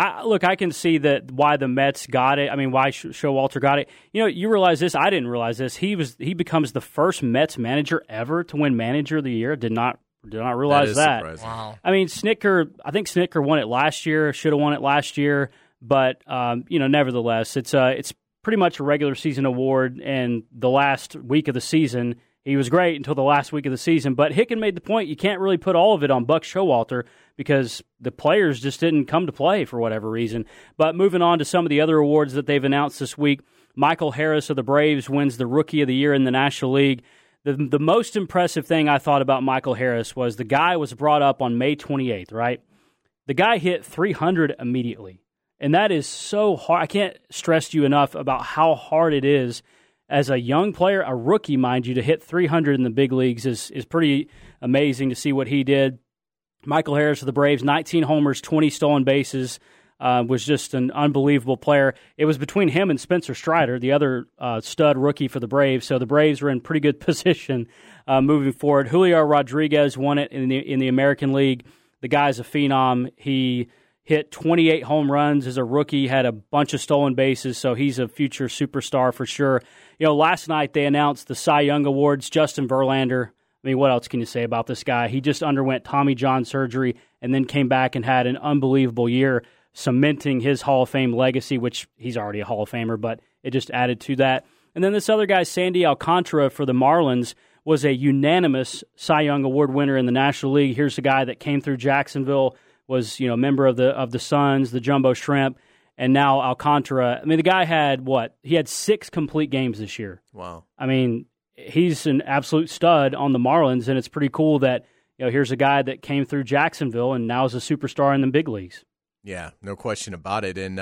I can see that why the Mets got it. I mean, why Showalter got it. You realize this. I didn't realize this. He becomes the first Mets manager ever to win Manager of the Year. Did not realize that. Surprising. Wow. I mean, I think Snitker won it last year. Should have won it last year, but nevertheless, it's pretty much a regular season award. And the last week of the season, he was great until the last week of the season. But Hicken made the point you can't really put all of it on Buck Showalter because the players just didn't come to play for whatever reason. But moving on to some of the other awards that they've announced this week, Michael Harris of the Braves wins the Rookie of the Year in the National League. The most impressive thing I thought about Michael Harris was the guy was brought up on May 28th, right? The guy hit 300 immediately. And that is so hard. I can't stress to you enough about how hard it is as a young player, a rookie, mind you, to hit 300 in the big leagues is pretty amazing to see what he did. Michael Harris of the Braves, 19 homers, 20 stolen bases, was just an unbelievable player. It was between him and Spencer Strider, the other stud rookie for the Braves, so the Braves were in pretty good position moving forward. Julio Rodriguez won it in the American League. The guy's a phenom. He hit 28 home runs as a rookie, had a bunch of stolen bases, so he's a future superstar for sure. Last night they announced the Cy Young Awards. Justin Verlander, I mean, what else can you say about this guy? He just underwent Tommy John surgery and then came back and had an unbelievable year, cementing his Hall of Fame legacy, which he's already a Hall of Famer, but it just added to that. And then this other guy, Sandy Alcantara for the Marlins, was a unanimous Cy Young Award winner in the National League. Here's a guy that came through Jacksonville, was a member of the Suns, the Jumbo Shrimp, and now Alcantara. I mean, the guy had he had 6 complete games this year. Wow. I mean, he's an absolute stud on the Marlins, and it's pretty cool that here's a guy that came through Jacksonville and now is a superstar in the big leagues. Yeah, no question about it. And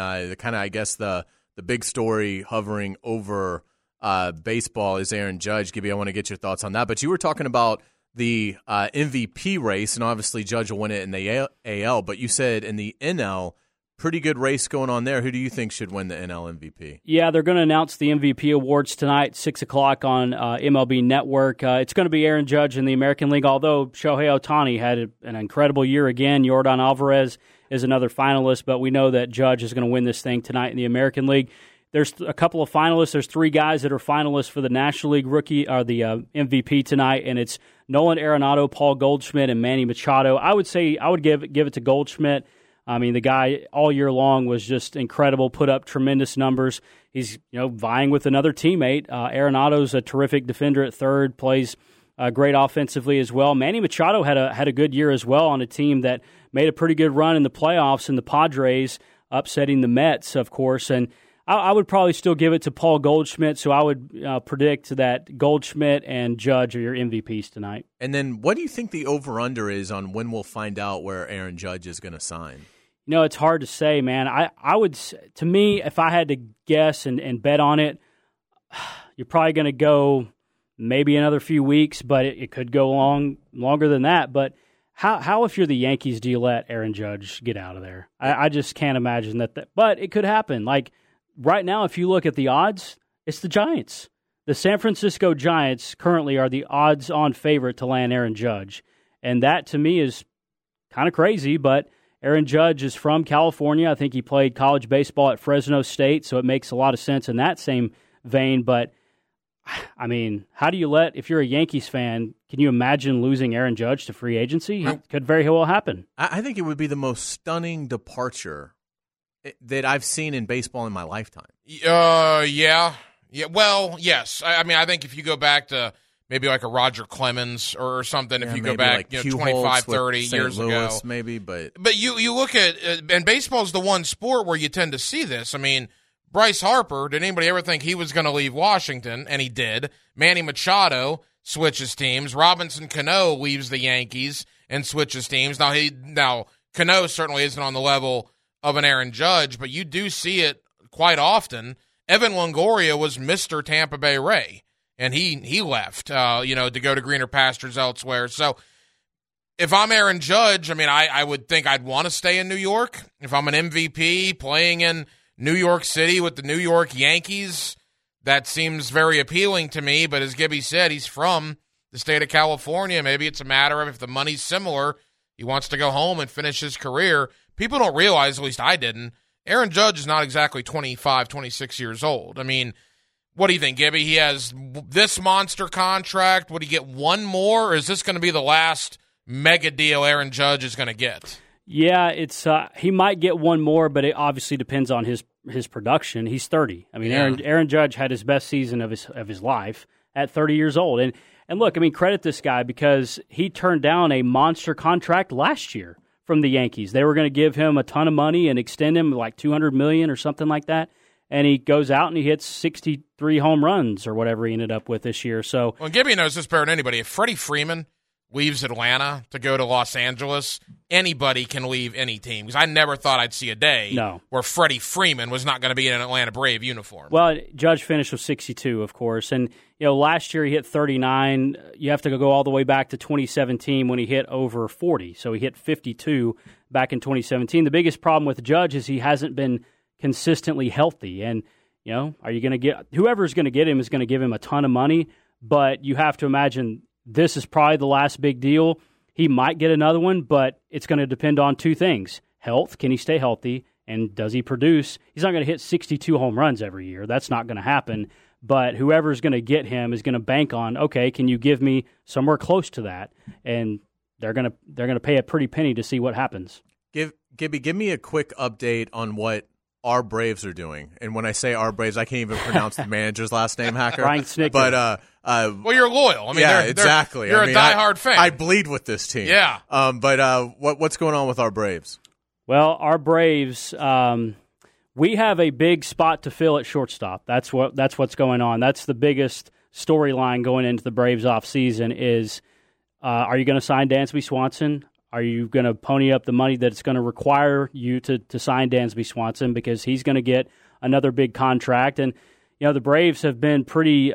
the big story hovering over baseball is Aaron Judge. Gibby, I want to get your thoughts on that. But you were talking about the MVP race, and obviously Judge will win it in the AL, but you said in the NL, pretty good race going on there. Who do you think should win the NL MVP? Yeah, they're going to announce the MVP awards tonight, 6 o'clock on MLB Network. It's going to be Aaron Judge in the American League, although Shohei Ohtani had an incredible year again. Yordan Alvarez is another finalist, but we know that Judge is going to win this thing tonight in the American League. There's a couple of finalists. There's 3 guys that are finalists for the National League rookie or the MVP tonight, and it's Nolan Arenado, Paul Goldschmidt, and Manny Machado. I would give it to Goldschmidt. I mean, the guy all year long was just incredible, put up tremendous numbers. He's vying with another teammate. Arenado's a terrific defender at third, plays great offensively as well. Manny Machado had a good year as well on a team that made a pretty good run in the playoffs, and the Padres upsetting the Mets, of course. And I would probably still give it to Paul Goldschmidt, so I would predict that Goldschmidt and Judge are your MVPs tonight. And then what do you think the over-under is on when we'll find out where Aaron Judge is going to sign? It's hard to say, man. I would, to me, if I had to guess and bet on it, you're probably going to go maybe another few weeks, but it could go longer than that. But how if you're the Yankees, do you let Aaron Judge get out of there? I just can't imagine that. But it could happen. Like right now, if you look at the odds, it's the Giants. The San Francisco Giants currently are the odds-on favorite to land Aaron Judge. And that, to me, is kind of crazy, but Aaron Judge is from California. I think he played college baseball at Fresno State, so it makes a lot of sense in that same vein. But, I mean, how do you if you're a Yankees fan, can you imagine losing Aaron Judge to free agency? It could very well happen. I think it would be the most stunning departure that I've seen in baseball in my lifetime. Yeah. Well, yes. I mean, I think if you go back to maybe like a Roger Clemens or something, if you go back like 25, 30 years ago. Maybe, but you look at, and baseball's the one sport where you tend to see this. I mean, Bryce Harper, did anybody ever think he was going to leave Washington? And he did. Manny Machado switches teams. Robinson Cano leaves the Yankees and switches teams. Now Cano certainly isn't on the level of an Aaron Judge, but you do see it quite often. Evan Longoria was Mr. Tampa Bay Ray, and he left, to go to greener pastures elsewhere. So if I'm Aaron Judge, I mean, I would think I'd want to stay in New York. If I'm an MVP playing in New York City with the New York Yankees, that seems very appealing to me. But as Gibby said, he's from the state of California. Maybe it's a matter of if the money's similar, he wants to go home and finish his career. People don't realize, at least I didn't, Aaron Judge is not exactly 25, 26 years old. I mean, what do you think, Gibby? He has this monster contract. Would he get one more, or is this going to be the last mega deal Aaron Judge is going to get? Yeah, it's he might get one more, but it obviously depends on his production. He's 30. I mean, yeah. Aaron Judge had his best season of his life at 30 years old. And look, I mean, credit this guy because he turned down a monster contract last year from the Yankees. They were going to give him a ton of money and extend him like $200 million or something like that. And he goes out and he hits 63 home runs or whatever he ended up with this year. So, well, Gibby knows this better than anybody. If Freddie Freeman leaves Atlanta to go to Los Angeles, anybody can leave any team. Because I never thought I'd see a day where Freddie Freeman was not going to be in an Atlanta Brave uniform. Well, Judge finished with 62, of course. And, last year he hit 39. You have to go all the way back to 2017 when he hit over 40. So he hit 52 back in 2017. The biggest problem with Judge is he hasn't been consistently healthy. And, are you going to get – whoever's going to get him is going to give him a ton of money. But you have to imagine – this is probably the last big deal. He might get another one, but it's going to depend on two things. Health, can he stay healthy, and does he produce? He's not going to hit 62 home runs every year. That's not going to happen. But whoever's going to get him is going to bank on, okay, can you give me somewhere close to that? And they're going to pay a pretty penny to see what happens. Gibby, give me a quick update on what our Braves are doing. And when I say our Braves, I can't even pronounce the manager's last name, Hacker. Ryan Snicker. But well, you're loyal. I mean, exactly. You're a diehard fan. I bleed with this team. Yeah. But what's going on with our Braves? Well, our Braves, we have a big spot to fill at shortstop. That's what's going on. That's the biggest storyline going into the Braves offseason is, are you going to sign Dansby Swanson? Are you going to pony up the money that it's going to require you to sign Dansby Swanson because he's going to get another big contract? And, the Braves have been pretty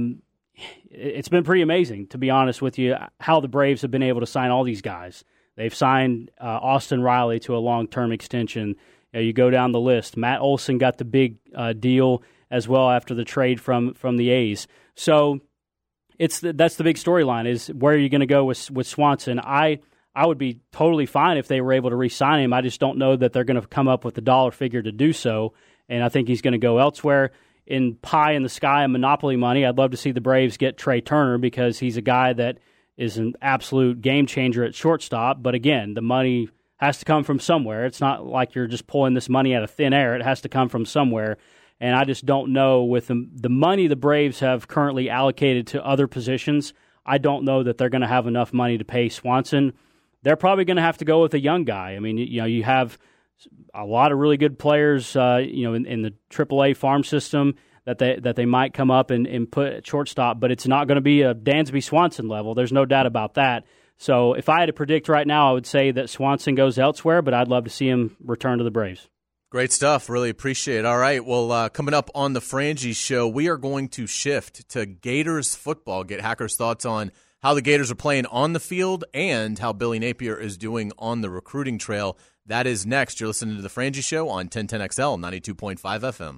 it's been pretty amazing, to be honest with you, how the Braves have been able to sign all these guys. They've signed Austin Riley to a long-term extension. You go down the list. Matt Olson got the big deal as well after the trade from the A's. So that's the big storyline is where are you going to go with Swanson? I would be totally fine if they were able to re-sign him. I just don't know that they're going to come up with the dollar figure to do so, and I think he's going to go elsewhere. In pie in the sky and monopoly money, I'd love to see the Braves get Trey Turner because he's a guy that is an absolute game changer at shortstop. But again, the money has to come from somewhere. It's not like you're just pulling this money out of thin air. It has to come from somewhere. And I just don't know with the money the Braves have currently allocated to other positions, I don't know that they're going to have enough money to pay Swanson. They're probably going to have to go with a young guy. I mean, you have a lot of really good players, in the AAA farm system that they might come up and put at shortstop, but it's not going to be a Dansby Swanson level. There's no doubt about that. So if I had to predict right now, I would say that Swanson goes elsewhere, but I'd love to see him return to the Braves. Great stuff. Really appreciate it. All right. Well, coming up on the Frangie Show, we are going to shift to Gators football, get Hacker's thoughts on how the Gators are playing on the field and how Billy Napier is doing on the recruiting trail. That is next. You're listening to the Frangie Show on 1010XL 92.5 FM.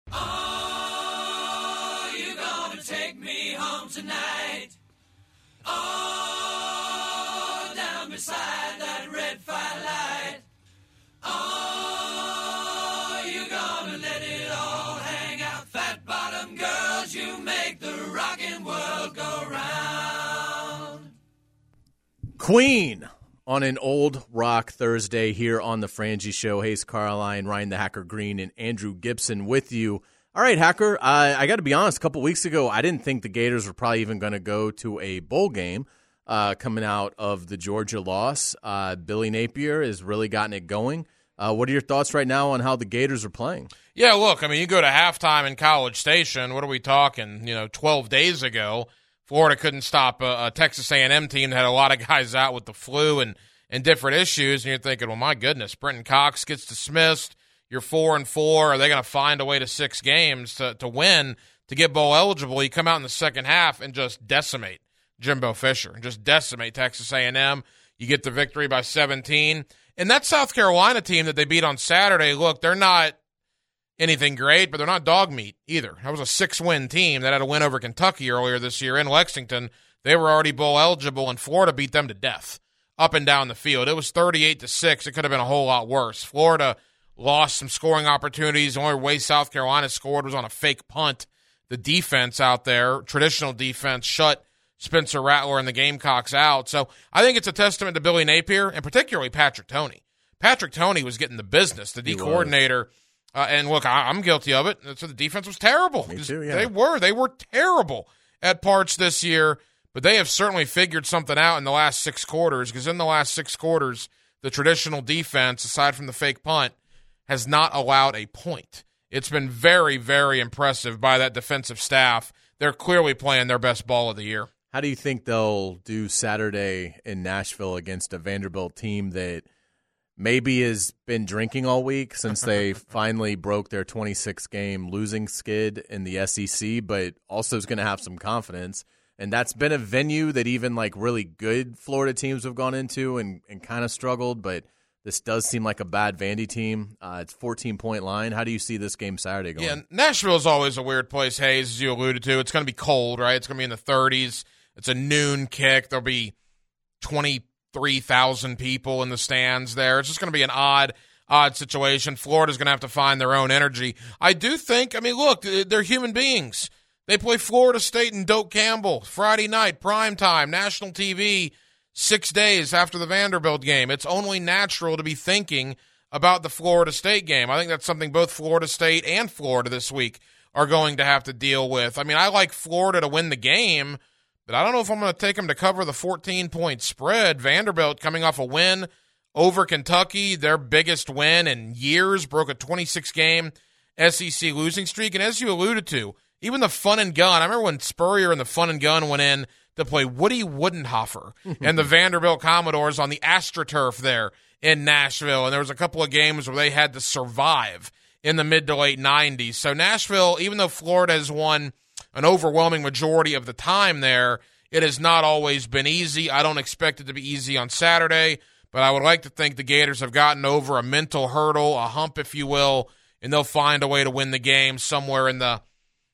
Oh, you're gonna take me home tonight. Oh, down beside that red firelight. Oh, you're gonna let it all hang out. Fat bottom girls, you make the rockin' world go round. Queen on an Old Rock Thursday here on the Frangie Show. Hayes Carline, Ryan the Hacker Green, and Andrew Gibson with you. All right, Hacker, I got to be honest, a couple weeks ago, I didn't think the Gators were probably even going to go to a bowl game coming out of the Georgia loss. Billy Napier has really gotten it going. What are your thoughts right now on how the Gators are playing? Yeah, look, I mean, you go to halftime in College Station, what are we talking, 12 days ago, Florida couldn't stop a Texas A&M team that had a lot of guys out with the flu and different issues, and you're thinking, well, my goodness, Brenton Cox gets dismissed. You're 4-4. Are they going to find a way to 6 games to win, to get bowl eligible? You come out in the second half and just decimate Jimbo Fisher and just decimate Texas A&M. You get the victory by 17. And that South Carolina team that they beat on Saturday, look, they're not anything great, but they're not dog meat either. That was a 6-win team that had a win over Kentucky earlier this year in Lexington. They were already bowl eligible, and Florida beat them to death up and down the field. It was 38-6. It could have been a whole lot worse. Florida lost some scoring opportunities. The only way South Carolina scored was on a fake punt. The defense out there, traditional defense, shut Spencer Rattler and the Gamecocks out. So I think it's a testament to Billy Napier and particularly Patrick Toney. Patrick Toney was getting the business, the D coordinator. And look, I'm guilty of it. So the defense was terrible. Me too, yeah. They were terrible at parts this year, but they have certainly figured something out in the last 6 quarters, because in the last 6 quarters, the traditional defense, aside from the fake punt, has not allowed a point. It's been very, very impressive by that defensive staff. They're clearly playing their best ball of the year. How do you think they'll do Saturday in Nashville against a Vanderbilt team that maybe has been drinking all week since they finally broke their 26-game losing skid in the SEC, but also is going to have some confidence? And that's been a venue that even like really good Florida teams have gone into and kind of struggled, but this does seem like a bad Vandy team. It's 14-point line. How do you see this game Saturday going? Yeah, Nashville is always a weird place, Hayes, as you alluded to. It's going to be cold, right? It's going to be in the 30s. It's a noon kick. There'll be 23,000 people in the stands there. It's just going to be an odd situation. Florida's going to have to find their own energy. I do think, look, they're human beings. They play Florida State and Doak Campbell Friday night, prime time, national TV, 6 days after the Vanderbilt game. It's only natural to be thinking about the Florida State game. I think that's something both Florida State and Florida this week are going to have to deal with. I like Florida to win the game, but I don't know if I'm going to take them to cover the 14-point spread. Vanderbilt coming off a win over Kentucky, their biggest win in years, broke a 26-game SEC losing streak. And as you alluded to, even the Fun and Gun, I remember when Spurrier and the Fun and Gun went in to play Woody Woodenhofer and the Vanderbilt Commodores on the AstroTurf there in Nashville. And there was a couple of games where they had to survive in the mid to late 90s. So Nashville, even though Florida has won an overwhelming majority of the time there, it has not always been easy. I don't expect it to be easy on Saturday, but I would like to think the Gators have gotten over a mental hurdle, a hump, if you will, and they'll find a way to win the game somewhere in the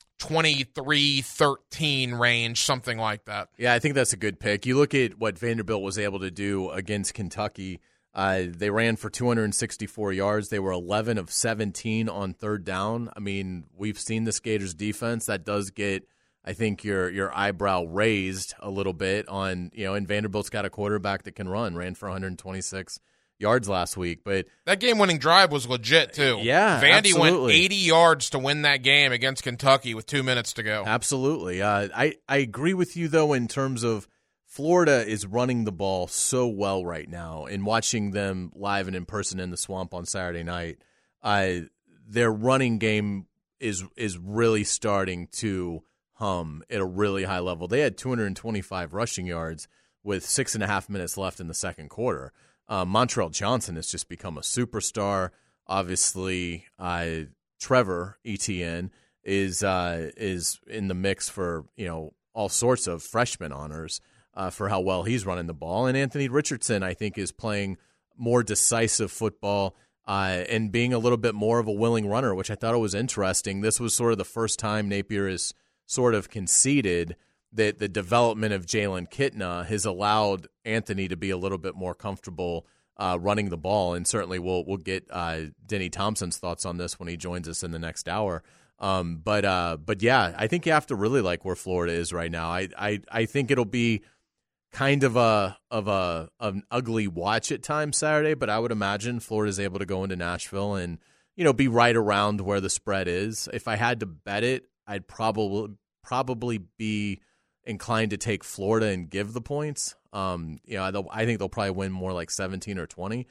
23-13 range, something like that. Yeah, I think that's a good pick. You look at what Vanderbilt was able to do against Kentucky. They ran for 264 yards. They were 11 of 17 on third down. We've seen the Gators defense. That does get, I think, your eyebrow raised a little bit on, and Vanderbilt's got a quarterback that can run, ran for 126 yards last week. But that game-winning drive was legit, too. Yeah, Vandy absolutely. went 80 yards to win that game against Kentucky with 2 minutes to go. Absolutely. I agree with you, though, in terms of Florida is running the ball so well right now, and watching them live and in person in the Swamp on Saturday night, their running game is really starting to hum at a really high level. They had 225 rushing yards with 6.5 minutes left in the second quarter. Montrell Johnson has just become a superstar. Obviously, Trevor Etienne is in the mix for all sorts of freshman honors for how well he's running the ball. And Anthony Richardson, I think, is playing more decisive football and being a little bit more of a willing runner, which I thought was interesting. This was sort of the first time Napier has sort of conceded that the development of Jalen Kitna has allowed Anthony to be a little bit more comfortable running the ball. And certainly we'll get Denny Thompson's thoughts on this when he joins us in the next hour. But yeah, I think you have to really like where Florida is right now. I think it'll be kind of an ugly watch at times Saturday, but I would imagine Florida's able to go into Nashville and be right around where the spread is. If I had to bet it, I'd probably be inclined to take Florida and give the points. I think they'll probably win more like 17 or 20.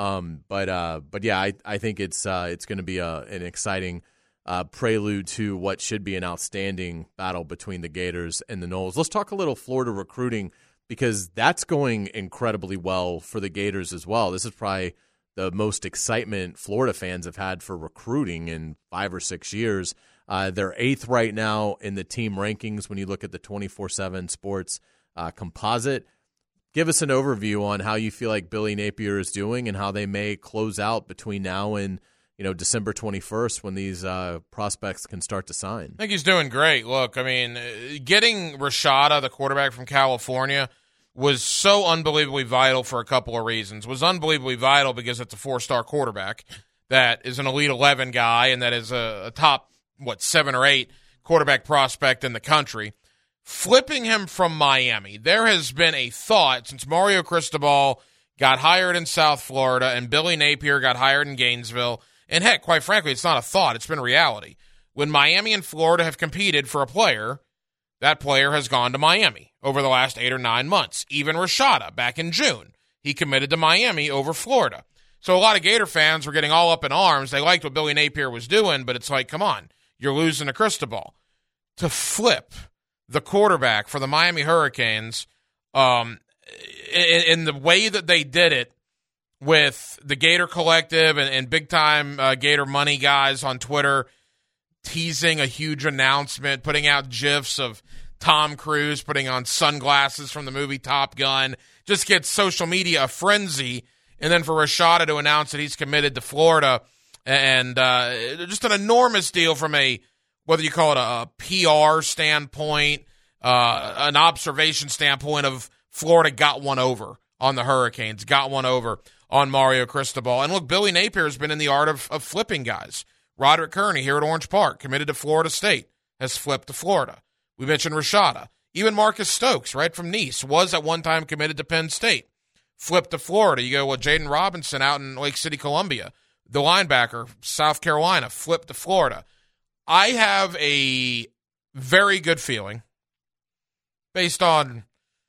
But yeah, I think it's going to be an exciting prelude to what should be an outstanding battle between the Gators and the Noles. Let's talk a little Florida recruiting, because that's going incredibly well for the Gators as well. This is probably the most excitement Florida fans have had for recruiting in 5 or 6 years. They're 8th right now in the team rankings when you look at the 24/7 Sports composite. Give us an overview on how you feel like Billy Napier is doing and how they may close out between now and December 21st when these prospects can start to sign. I think he's doing great. Look, I mean, getting Rashada, the quarterback from California, was so unbelievably vital for a couple of reasons. Was unbelievably vital because it's a 4-star quarterback that is an Elite 11 guy and that is a top, 7 or 8 quarterback prospect in the country. Flipping him from Miami, there has been a thought since Mario Cristobal got hired in South Florida and Billy Napier got hired in Gainesville. And heck, quite frankly, it's not a thought. It's been reality. When Miami and Florida have competed for a player, that player has gone to Miami over the last 8 or 9 months. Even Rashada, back in June, he committed to Miami over Florida. So a lot of Gator fans were getting all up in arms. They liked what Billy Napier was doing, but it's like, come on, you're losing to Cristobal. To flip the quarterback for the Miami Hurricanes in the way that they did it, with the Gator Collective and big-time Gator Money guys on Twitter teasing a huge announcement, putting out GIFs of Tom Cruise putting on sunglasses from the movie Top Gun, just gets social media a frenzy. And then for Rashada to announce that he's committed to Florida, and just an enormous deal from whether you call it a PR standpoint, an observation standpoint of Florida got one over on the Hurricanes, got one over on Mario Cristobal. And look, Billy Napier has been in the art of flipping guys. Roderick Kearney here at Orange Park, committed to Florida State, has flipped to Florida. We mentioned Rashada. Even Marcus Stokes, right from Nice, was at one time committed to Penn State, flipped to Florida. You go with Jaden Robinson out in Lake City, Columbia. The linebacker, South Carolina, flipped to Florida. I have a very good feeling, based on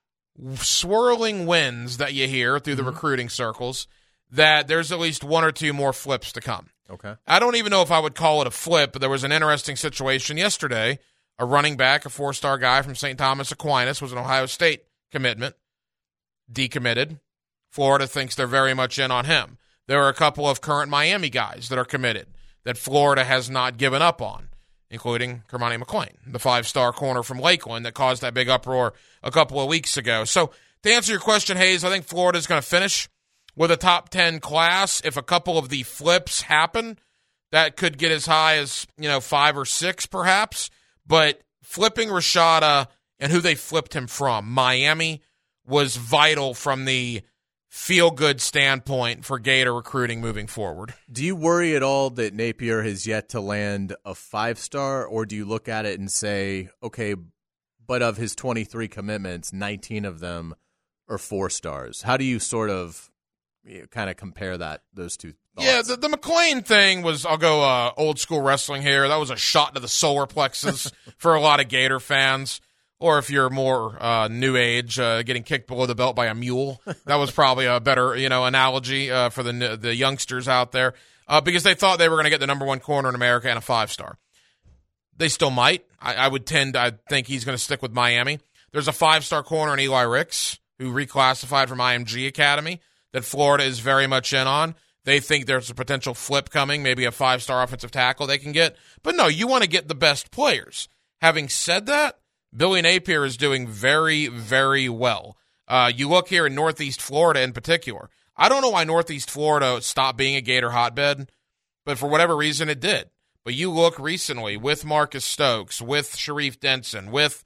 swirling winds that you hear through the recruiting circles, that there's at least 1 or 2 more flips to come. Okay. I don't even know if I would call it a flip, but there was an interesting situation yesterday. A running back, a 4-star guy from St. Thomas Aquinas, was an Ohio State commitment, decommitted. Florida thinks they're very much in on him. There are a couple of current Miami guys that are committed that Florida has not given up on, including Kermani McClain, the 5-star corner from Lakeland that caused that big uproar a couple of weeks ago. So to answer your question, Hayes, I think Florida's going to finish with a top 10 class. If a couple of the flips happen, that could get as high as 5 or 6 perhaps. But flipping Rashada and who they flipped him from, Miami, was vital from the feel-good standpoint for Gator recruiting moving forward. Do you worry at all that Napier has yet to land a 5-star, or do you look at it and say, okay, but of his 23 commitments, 19 of them are 4 stars? How do you sort of kind of compare those two thoughts? Yeah, the McClain thing was, I'll go old school wrestling here, that was a shot to the solar plexus for a lot of Gator fans. Or if you're more new age, getting kicked below the belt by a mule, that was probably a better analogy for the youngsters out there, because they thought they were going to get the number 1 corner in America and a 5-star. They still might. I think he's going to stick with Miami. There's a 5-star corner in Eli Ricks, who reclassified from IMG Academy, that Florida is very much in on. They think there's a potential flip coming, maybe a 5-star offensive tackle they can get. But no, you want to get the best players. Having said that, Billy Napier is doing very, very well. You look here in Northeast Florida in particular. I don't know why Northeast Florida stopped being a Gator hotbed, but for whatever reason it did. But you look recently with Marcus Stokes, with Sharif Denson, with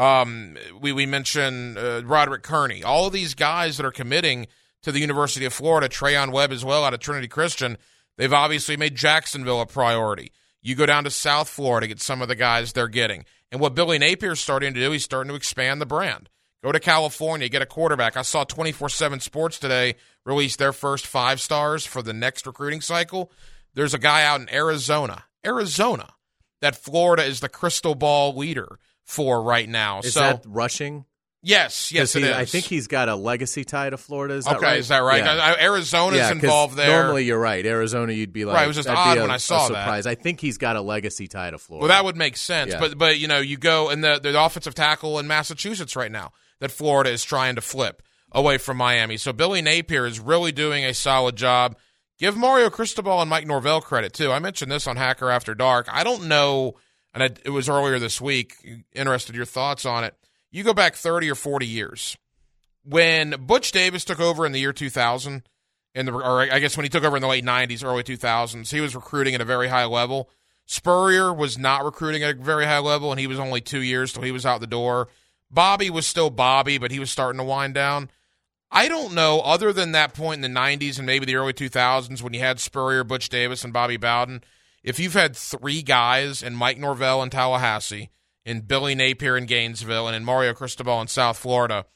we mentioned Roderick Kearney, all of these guys that are committing to the University of Florida, Trayon Webb as well out of Trinity Christian. They've obviously made Jacksonville a priority. You go down to South Florida, get some of the guys they're getting. And what Billy Napier's starting to do, he's starting to expand the brand. Go to California, get a quarterback. I saw 24/7 Sports today release their first 5 stars for the next recruiting cycle. There's a guy out in Arizona, that Florida is the crystal ball leader for right now. Is that rushing? Yes, it is. I think he's got a legacy tie to Florida. Is that right? Is that right? Yeah. Arizona's involved there. Normally, you're right. Arizona, you'd be like, right. It was just odd when I saw that. Surprise. I think he's got a legacy tie to Florida. Well, that would make sense. Yeah. But you go and the offensive tackle in Massachusetts right now that Florida is trying to flip away from Miami. So Billy Napier is really doing a solid job. Give Mario Cristobal and Mike Norvell credit too. I mentioned this on Hacker After Dark. I don't know, and it was earlier this week. Interested in your thoughts on it. You go back 30 or 40 years. When Butch Davis took over in the year 2000, or I guess when he took over in the late 90s, early 2000s, he was recruiting at a very high level. Spurrier was not recruiting at a very high level, and he was only 2 years till he was out the door. Bobby was still Bobby, but he was starting to wind down. I don't know, other than that point in the 90s and maybe the early 2000s when you had Spurrier, Butch Davis, and Bobby Bowden, if you've had 3 guys in Mike Norvell in Tallahassee, in Billy Napier in Gainesville, and in Mario Cristobal in South Florida,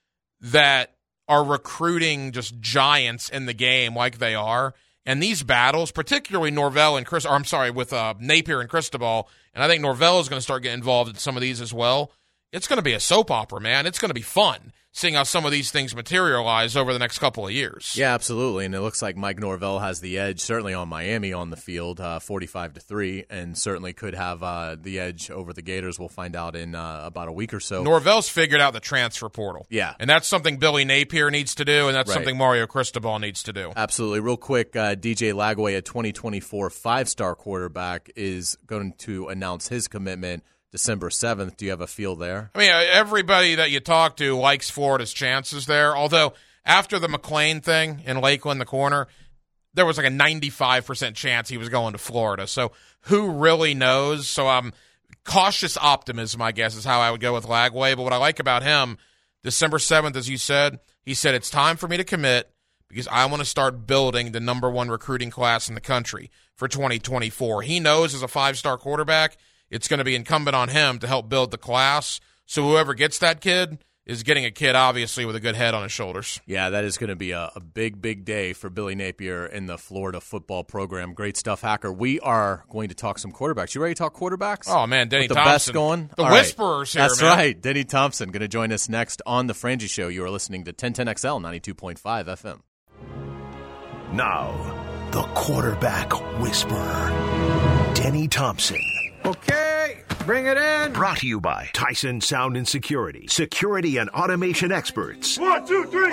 that are recruiting just giants in the game like they are. And these battles, particularly Norvell and with Napier and Cristobal, and I think Norvell is going to start getting involved in some of these as well. It's going to be a soap opera, man. It's going to be fun seeing how some of these things materialize over the next couple of years. Yeah, absolutely. And it looks like Mike Norvell has the edge, certainly on Miami on the field, 45-3, and certainly could have the edge over the Gators. We'll find out in about a week or so. Norvell's figured out the transfer portal. Yeah. And that's something Billy Napier needs to do, and that's something Mario Cristobal needs to do. Absolutely. Real quick, DJ Lagway, a 2024 5-star quarterback, is going to announce his commitment December 7th. Do you have a feel there? I mean, everybody that you talk to likes Florida's chances there, although after the McLean thing in Lakeland, the corner, there was like a 95% chance he was going to Florida. So who really knows? So cautious optimism, I guess, is how I would go with Lagway. But what I like about him, December 7th, as you said, he said, it's time for me to commit because I want to start building the number 1 recruiting class in the country for 2024. He knows as a 5-star quarterback, it's going to be incumbent on him to help build the class. So whoever gets that kid is getting a kid, obviously, with a good head on his shoulders. Yeah, that is going to be a big, big day for Billy Napier in the Florida football program. Great stuff, Hacker. We are going to talk some quarterbacks. You ready to talk quarterbacks? Oh, man, Denny With Thompson. The best going? The All Whisperers right. here, That's man. right. Denny Thompson going to join us next on The Frangie Show. You are listening to 1010XL 92.5 FM. Now, the quarterback whisperer, Denny Thompson. Okay, bring it in. Brought to you by Tyson Sound and Security. Security and automation experts. 1, 2, 3.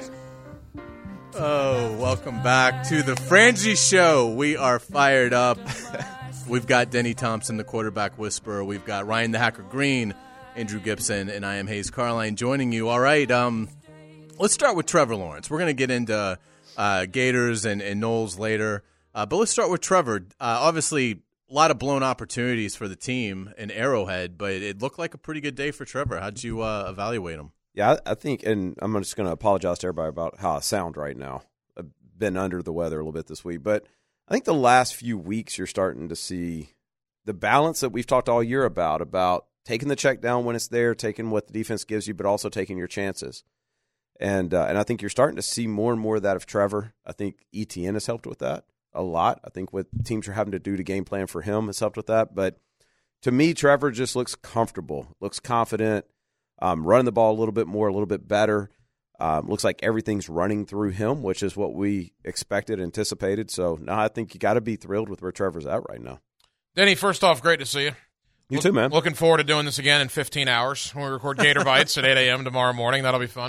Oh, welcome back to the Frangie Show. We are fired up. We've got Denny Thompson, the quarterback whisperer. We've got Ryan the Hacker Green, Andrew Gibson, and I am Hayes Carline joining you. All right, let's start with Trevor Lawrence. We're going to get into Gators and Knowles later. But let's start with Trevor. Obviously, a lot of blown opportunities for the team in Arrowhead, but it looked like a pretty good day for Trevor. How'd you evaluate him? Yeah, I think, and I'm just going to apologize to everybody about how I sound right now. I've been under the weather a little bit this week, but I think the last few weeks you're starting to see the balance that we've talked all year about taking the check down when it's there, taking what the defense gives you, but also taking your chances. And I think you're starting to see more and more of that of Trevor. I think ETN has helped with that a lot. I think what teams are having to do to game plan for him has helped with that. But to me, Trevor just looks comfortable, looks confident, running the ball a little bit more, a little bit better. Looks like everything's running through him, which is what we expected, anticipated. So, no, I think you got to be thrilled with where Trevor's at right now. Denny, first off, great to see you. You too, man. Looking forward to doing this again in 15 hours when we record Gator Bites at 8 a.m. tomorrow morning. That'll be fun.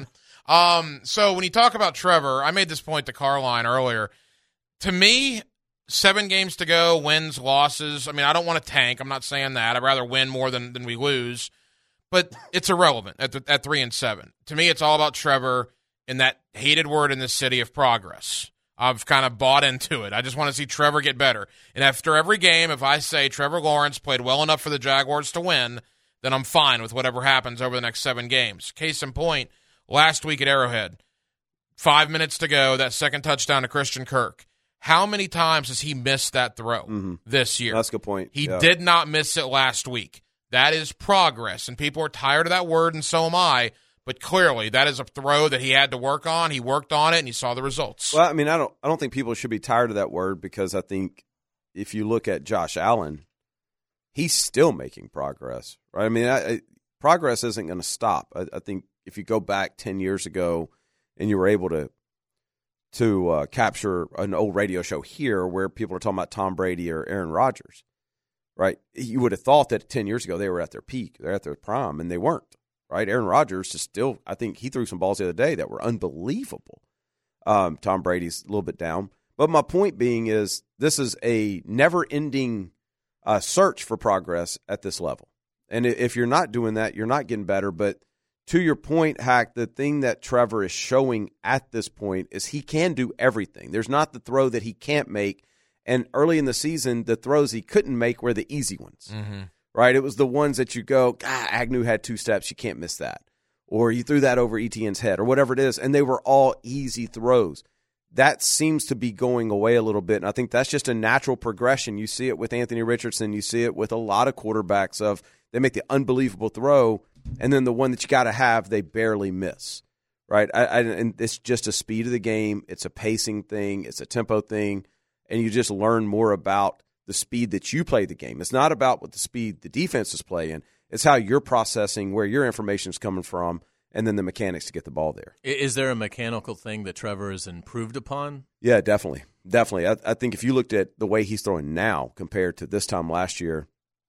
So when you talk about Trevor, I made this point to Carline earlier. To me, 7 games to go, wins, losses. I mean, I don't want to tank. I'm not saying that. I'd rather win more than we lose. But it's irrelevant at 3-7. To me, it's all about Trevor and that hated word in this city of progress. I've kind of bought into it. I just want to see Trevor get better. And after every game, if I say Trevor Lawrence played well enough for the Jaguars to win, then I'm fine with whatever happens over the next 7 games. Case in point, last week at Arrowhead, 5 minutes to go, that second touchdown to Christian Kirk. How many times has he missed that throw this year? That's a good point. He did not miss it last week. That is progress, and people are tired of that word, and so am I. But clearly, that is a throw that he had to work on. He worked on it, and he saw the results. Well, I mean, I don't think people should be tired of that word, because I think if you look at Josh Allen, he's still making progress, right? I mean, progress isn't going to stop. I think if you go back 10 years ago and you were able to capture an old radio show here where people are talking about Tom Brady or Aaron Rodgers, right? You would have thought that 10 years ago they were at their peak, they're at their prime, and they weren't, right? Aaron Rodgers is still, I think he threw some balls the other day that were unbelievable. Tom Brady's a little bit down. But my point being is this is a never-ending search for progress at this level. And if you're not doing that, you're not getting better. But to your point, Hack, the thing that Trevor is showing at this point is he can do everything. There's not the throw that he can't make. And early in the season, the throws he couldn't make were the easy ones, right? It was the ones that you go, Agnew had 2 steps, you can't miss that. Or you threw that over Etienne's head or whatever it is, and they were all easy throws. That seems to be going away a little bit, and I think that's just a natural progression. You see it with Anthony Richardson. You see it with a lot of quarterbacks of they make the unbelievable throw, and then the one that you got to have, they barely miss, right? And it's just a speed of the game. It's a pacing thing. It's a tempo thing, and you just learn more about the speed that you play the game. It's not about what the speed the defense is playing. It's how you're processing, where your information is coming from, and then the mechanics to get the ball there. Is there a mechanical thing that Trevor has improved upon? Yeah, definitely. Definitely. I think if you looked at the way he's throwing now compared to this time last year,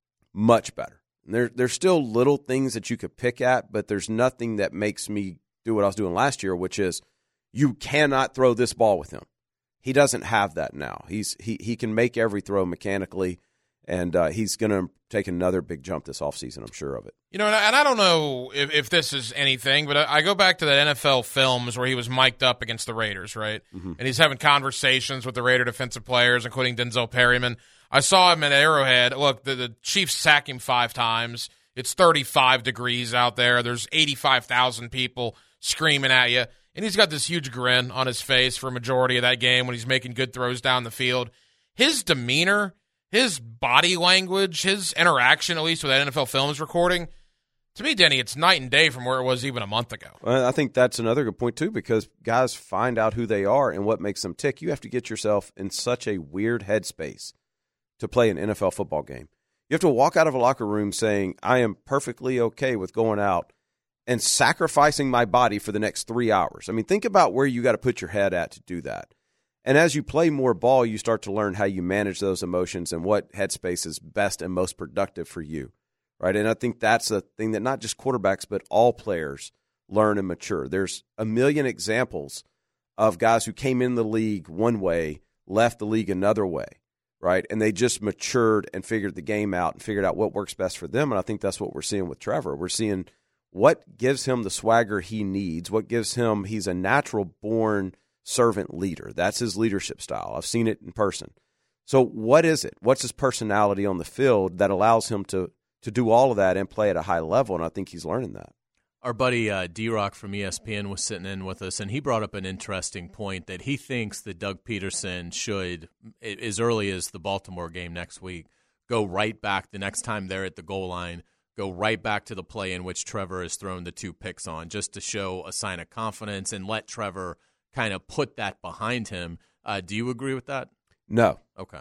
much better. There's still little things that you could pick at, but there's nothing that makes me do what I was doing last year, which is you cannot throw this ball with him. He doesn't have that now. He can make every throw mechanically, and he's going to take another big jump this offseason, I'm sure of it. You know, and I don't know if this is anything, but I go back to that NFL films where he was mic'd up against the Raiders, right? And he's having conversations with the Raider defensive players, including Denzel Perryman. I saw him at Arrowhead. Look, the Chiefs sack him 5 times. It's 35 degrees out there. There's 85,000 people screaming at you. And he's got this huge grin on his face for a majority of that game when he's making good throws down the field. His demeanor, his body language, his interaction, at least with that NFL Films recording, to me, Denny, it's night and day from where it was even a month ago. Well, I think that's another good point, too, because guys find out who they are and what makes them tick. You have to get yourself in such a weird headspace to play an NFL football game. You have to walk out of a locker room saying, I am perfectly okay with going out and sacrificing my body for the next 3 hours. I mean, think about where you got to put your head at to do that. And as you play more ball, you start to learn how you manage those emotions and what headspace is best and most productive for you, right? And I think that's a thing that not just quarterbacks, but all players learn and mature. There's a million examples of guys who came in the league one way, left the league another way, right? And they just matured and figured the game out and figured out what works best for them. And I think that's what we're seeing with Trevor. We're seeing what gives him the swagger he needs, what gives him, he's a natural-born servant leader. That's his leadership style. I've seen it in person. So what is it? What's his personality on the field that allows him to do all of that and play at a high level? And I think he's learning that. Our buddy D-Rock from ESPN was sitting in with us, and he brought up an interesting point that he thinks that Doug Peterson should, as early as the Baltimore game next week, go right back the next time they're at the goal line, go right back to the play in which Trevor has thrown the 2 picks on, just to show a sign of confidence and let Trevor kind of put that behind him. Do you agree with that? No. Okay.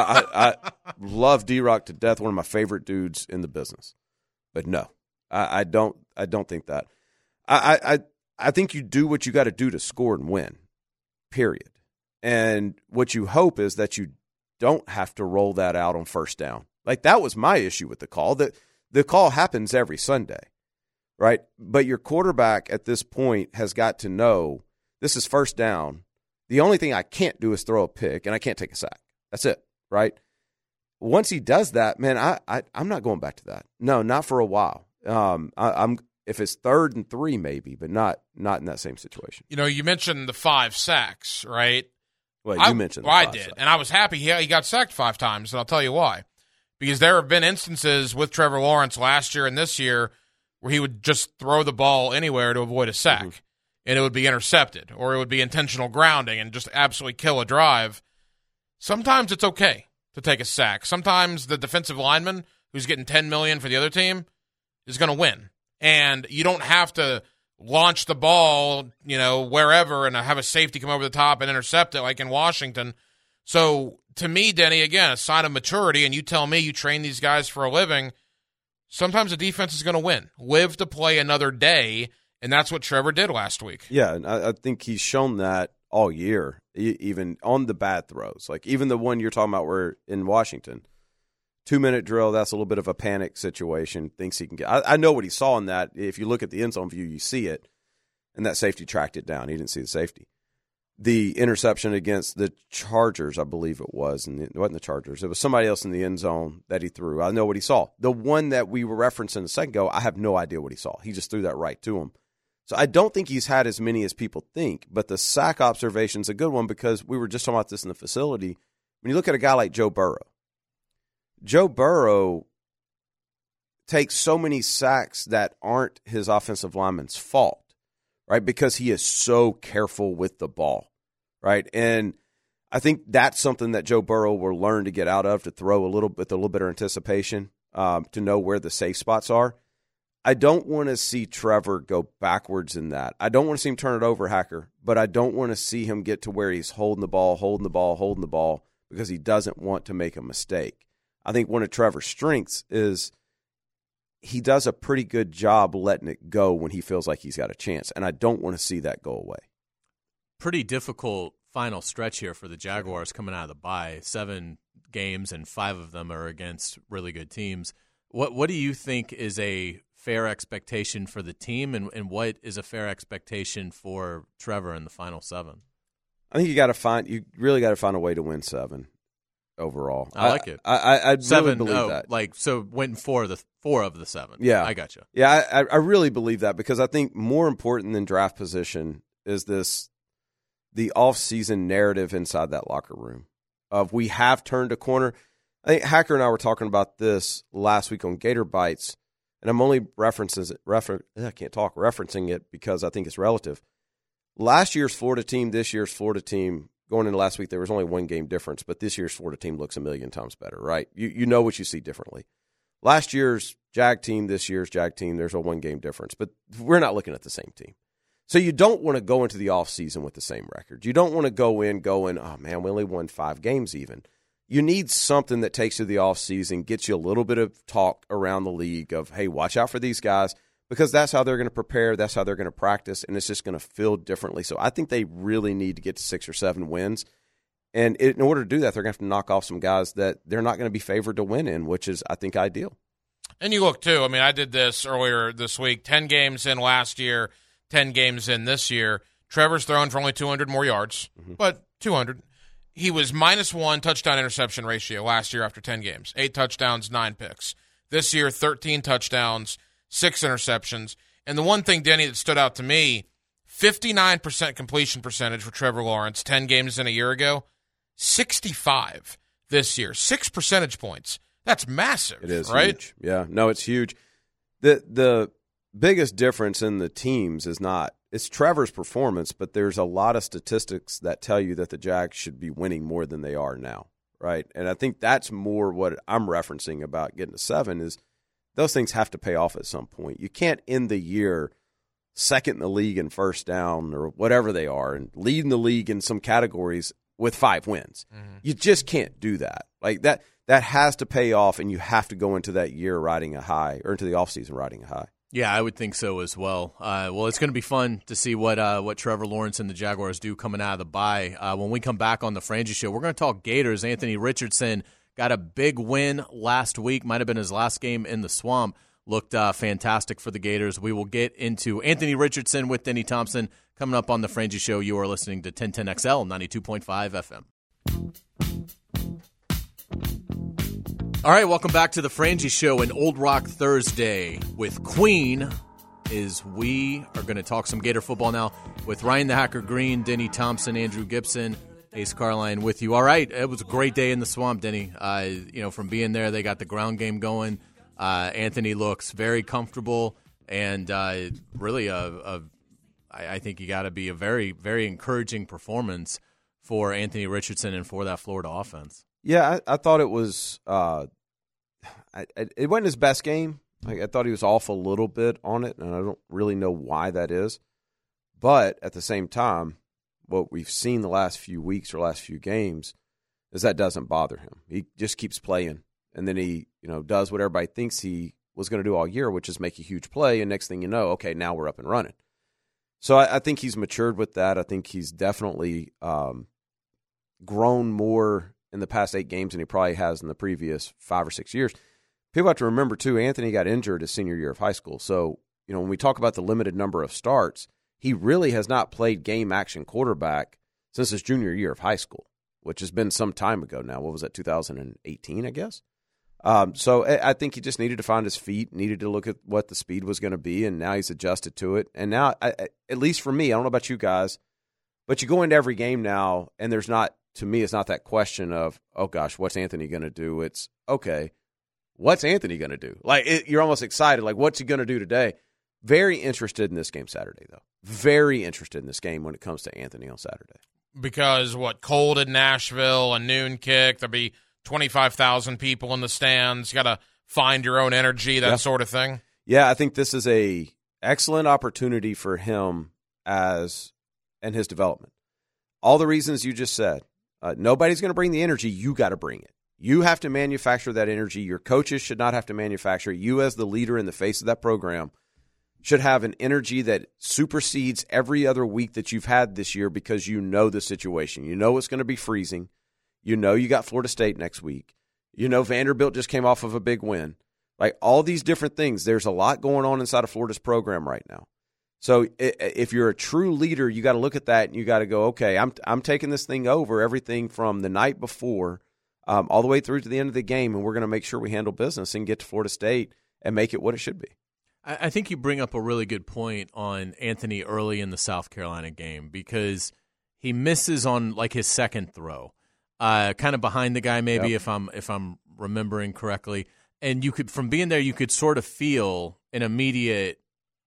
I love D-Rock to death, one of my favorite dudes in the business. But no, I don't think that. I think you do what you got to do to score and win, period. And what you hope is that you don't have to roll that out on first down. Like, that was my issue with the call. The call happens every Sunday. right? But your quarterback at this point has got to know this is first down. The only thing I can't do is throw a pick, and I can't take a sack. That's it, right? Once he does that, man, I'm not going back to that. No, not for a while. I'm if it's 3rd and 3 maybe, but not in that same situation. You know, you mentioned the 5 sacks, right? Well, you mentioned the 5 5 did, sacks. and I was happy he got sacked 5 times, and I'll tell you why. Because there have been instances with Trevor Lawrence last year and this year where he would just throw the ball anywhere to avoid a sack, and it would be intercepted, or it would be intentional grounding and just absolutely kill a drive. Sometimes it's okay to take a sack. Sometimes the defensive lineman who's getting $10 million for the other team is going to win. And you don't have to launch the ball, wherever and have a safety come over the top and intercept it like in Washington. So to me, Denny, again, a sign of maturity, and you tell me you train these guys for a living, sometimes the defense is going to win. Live to play another day, and that's what Trevor did last week. Yeah, and I think he's shown that all year, even on the bad throws. Like even the one you're talking about where in Washington, 2-minute drill, that's a little bit of a panic situation, thinks he can get. I know what he saw in that. If you look at the end zone view, you see it, and that safety tracked it down. He didn't see the safety. The interception against the Chargers, I believe it was, and it wasn't the Chargers. It was somebody else in the end zone that he threw. I know what he saw. The one that we were referencing a second ago, I have no idea what he saw. He just threw that right to him. So I don't think he's had as many as people think, but the sack observation's a good one because we were just talking about this in the facility. When you look at a guy like Joe Burrow takes so many sacks that aren't his offensive lineman's fault, right? Because he is so careful with the ball, right? And I think that's something that Joe Burrow will learn to get out of, to throw a little bit of anticipation, to know where the safe spots are. I don't want to see Trevor go backwards in that. I don't want to see him turn it over, Hacker, but I don't want to see him get to where he's holding the ball because he doesn't want to make a mistake. I think one of Trevor's strengths is he does a pretty good job letting it go when he feels like he's got a chance, and I don't want to see that go away. Pretty difficult final stretch here for the Jaguars coming out of the bye. 7 games, and 5 of them are against really good teams. What do you think is a fair expectation for the team, and what is a fair expectation for Trevor in the final 7? I think you really got to find a way to win 7 overall. I like it. I 7, really believe that. So win 4 of the 7. Yeah, I got you. Yeah, I really believe that because I think more important than draft position is the off-season narrative inside that locker room of we have turned a corner. I think Hacker and I were talking about this last week on Gator Bites, and I'm only referencing it because I think it's relative. Last year's Florida team, this year's Florida team, going into last week, there was only 1 game difference, but this year's Florida team looks a million times better, right? You know what you see differently. Last year's Jag team, this year's Jag team, there's a 1 game difference, but we're not looking at the same team. So you don't want to go into the offseason with the same record. You don't want to go in going, oh, man, we only won 5 games even. You need something that takes you to the offseason, gets you a little bit of talk around the league of, hey, watch out for these guys, because that's how they're going to prepare, that's how they're going to practice, and it's just going to feel differently. So I think they really need to get to 6 or 7 wins. And in order to do that, they're going to have to knock off some guys that they're not going to be favored to win in, which is, I think, ideal. And you look, too, I did this earlier this week, 10 games in last year, 10 games in this year. Trevor's thrown for only 200 more yards, but 200. He was -1 touchdown-interception ratio last year after 10 games, 8 touchdowns, 9 picks. This year, 13 touchdowns, 6 interceptions. And the one thing, Denny, that stood out to me, 59% completion percentage for Trevor Lawrence 10 games in a year ago, 65 this year, 6 percentage points. That's massive. It is, right? Huge. Yeah, no, it's huge. The biggest difference in the teams it's Trevor's performance, but there's a lot of statistics that tell you that the Jags should be winning more than they are now, right? And I think that's more what I'm referencing about getting to 7 is those things have to pay off at some point. You can't end the year second in the league in first down or whatever they are and leading the league in some categories with 5 wins. You just can't do that. Like that has to pay off, and you have to go into that year riding a high, or into the offseason riding a high. Yeah, I would think so as well. Well, it's going to be fun to see what Trevor Lawrence and the Jaguars do coming out of the bye. When we come back on the Frangie Show, we're going to talk Gators. Anthony Richardson got a big win last week. Might have been his last game in the Swamp. looked fantastic for the Gators. We will get into Anthony Richardson with Denny Thompson coming up on the Frangie Show. You are listening to 1010XL 92.5 FM. All right, welcome back to the Frangie Show, an Old Rock Thursday with Queen. We are going to talk some Gator football now with Ryan the Hacker Green, Denny Thompson, Andrew Gibson, Ace Carline with you. All right, it was a great day in the Swamp, Denny. From being there, they got the ground game going. Anthony looks very comfortable, and really, I think you got to be a very, very encouraging performance for Anthony Richardson and for that Florida offense. Yeah, I thought it was it wasn't his best game. I thought he was off a little bit on it, and I don't really know why that is. But at the same time, what we've seen the last few weeks or last few games is that doesn't bother him. He just keeps playing, and then he does what everybody thinks he was going to do all year, which is make a huge play, and next thing you know, okay, now we're up and running. So I think he's matured with that. I think he's definitely grown more in the past 8 games than he probably has in the previous 5 or 6 years. People have to remember, too, Anthony got injured his senior year of high school. So, when we talk about the limited number of starts, he really has not played game-action quarterback since his junior year of high school, which has been some time ago now. What was that, 2018, I guess? So I think he just needed to find his feet, needed to look at what the speed was going to be, and now he's adjusted to it. And now, at least for me, I don't know about you guys, but you go into every game now, and there's not, to me, it's not that question of, oh, gosh, what's Anthony going to do? It's, okay, what's Anthony going to do? You're almost excited, what's he going to do today? Very interested in this game Saturday, though. Very interested in this game when it comes to Anthony on Saturday. Because, cold in Nashville, a noon kick, there'll be 25,000 people in the stands. You got to find your own energy, that sort of thing. Yeah, I think this is a excellent opportunity for him and his development. All the reasons you just said. Nobody's going to bring the energy. You got to bring it. You have to manufacture that energy. Your coaches should not have to manufacture it. You, as the leader in the face of that program, should have an energy that supersedes every other week that you've had this year because you know the situation. You know it's going to be freezing. You know you got Florida State next week. You know Vanderbilt just came off of a big win. All these different things, there's a lot going on inside of Florida's program right now. So if you're a true leader, you got to look at that and you got to go, okay, I'm taking this thing over, everything from the night before all the way through to the end of the game, and we're going to make sure we handle business and get to Florida State and make it what it should be. I think you bring up a really good point on Anthony early in the South Carolina game because he misses on his second throw, kind of behind the guy maybe if I'm remembering correctly, and you could from being there you could sort of feel an immediate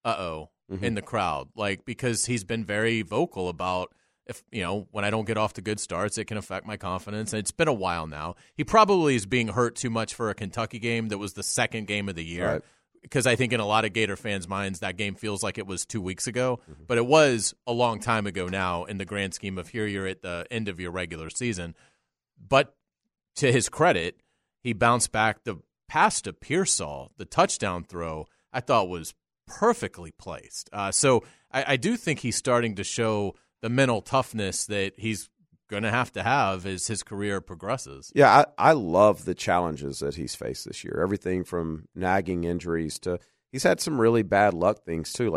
in the crowd, because he's been very vocal about when I don't get off to good starts, it can affect my confidence. And it's been a while now. He probably is being hurt too much for a Kentucky game that was the second game of the year. Right. Because I think in a lot of Gator fans' minds, that game feels like it was 2 weeks ago. Mm-hmm. But it was a long time ago now in the grand scheme of here you're at the end of your regular season. But to his credit, he bounced back. The pass to Pearsall, the touchdown throw, I thought was perfectly placed. So I do think he's starting to show the mental toughness that he's going to have as his career progresses. Yeah, I love the challenges that he's faced this year. Everything from nagging injuries to he's had some really bad luck things too.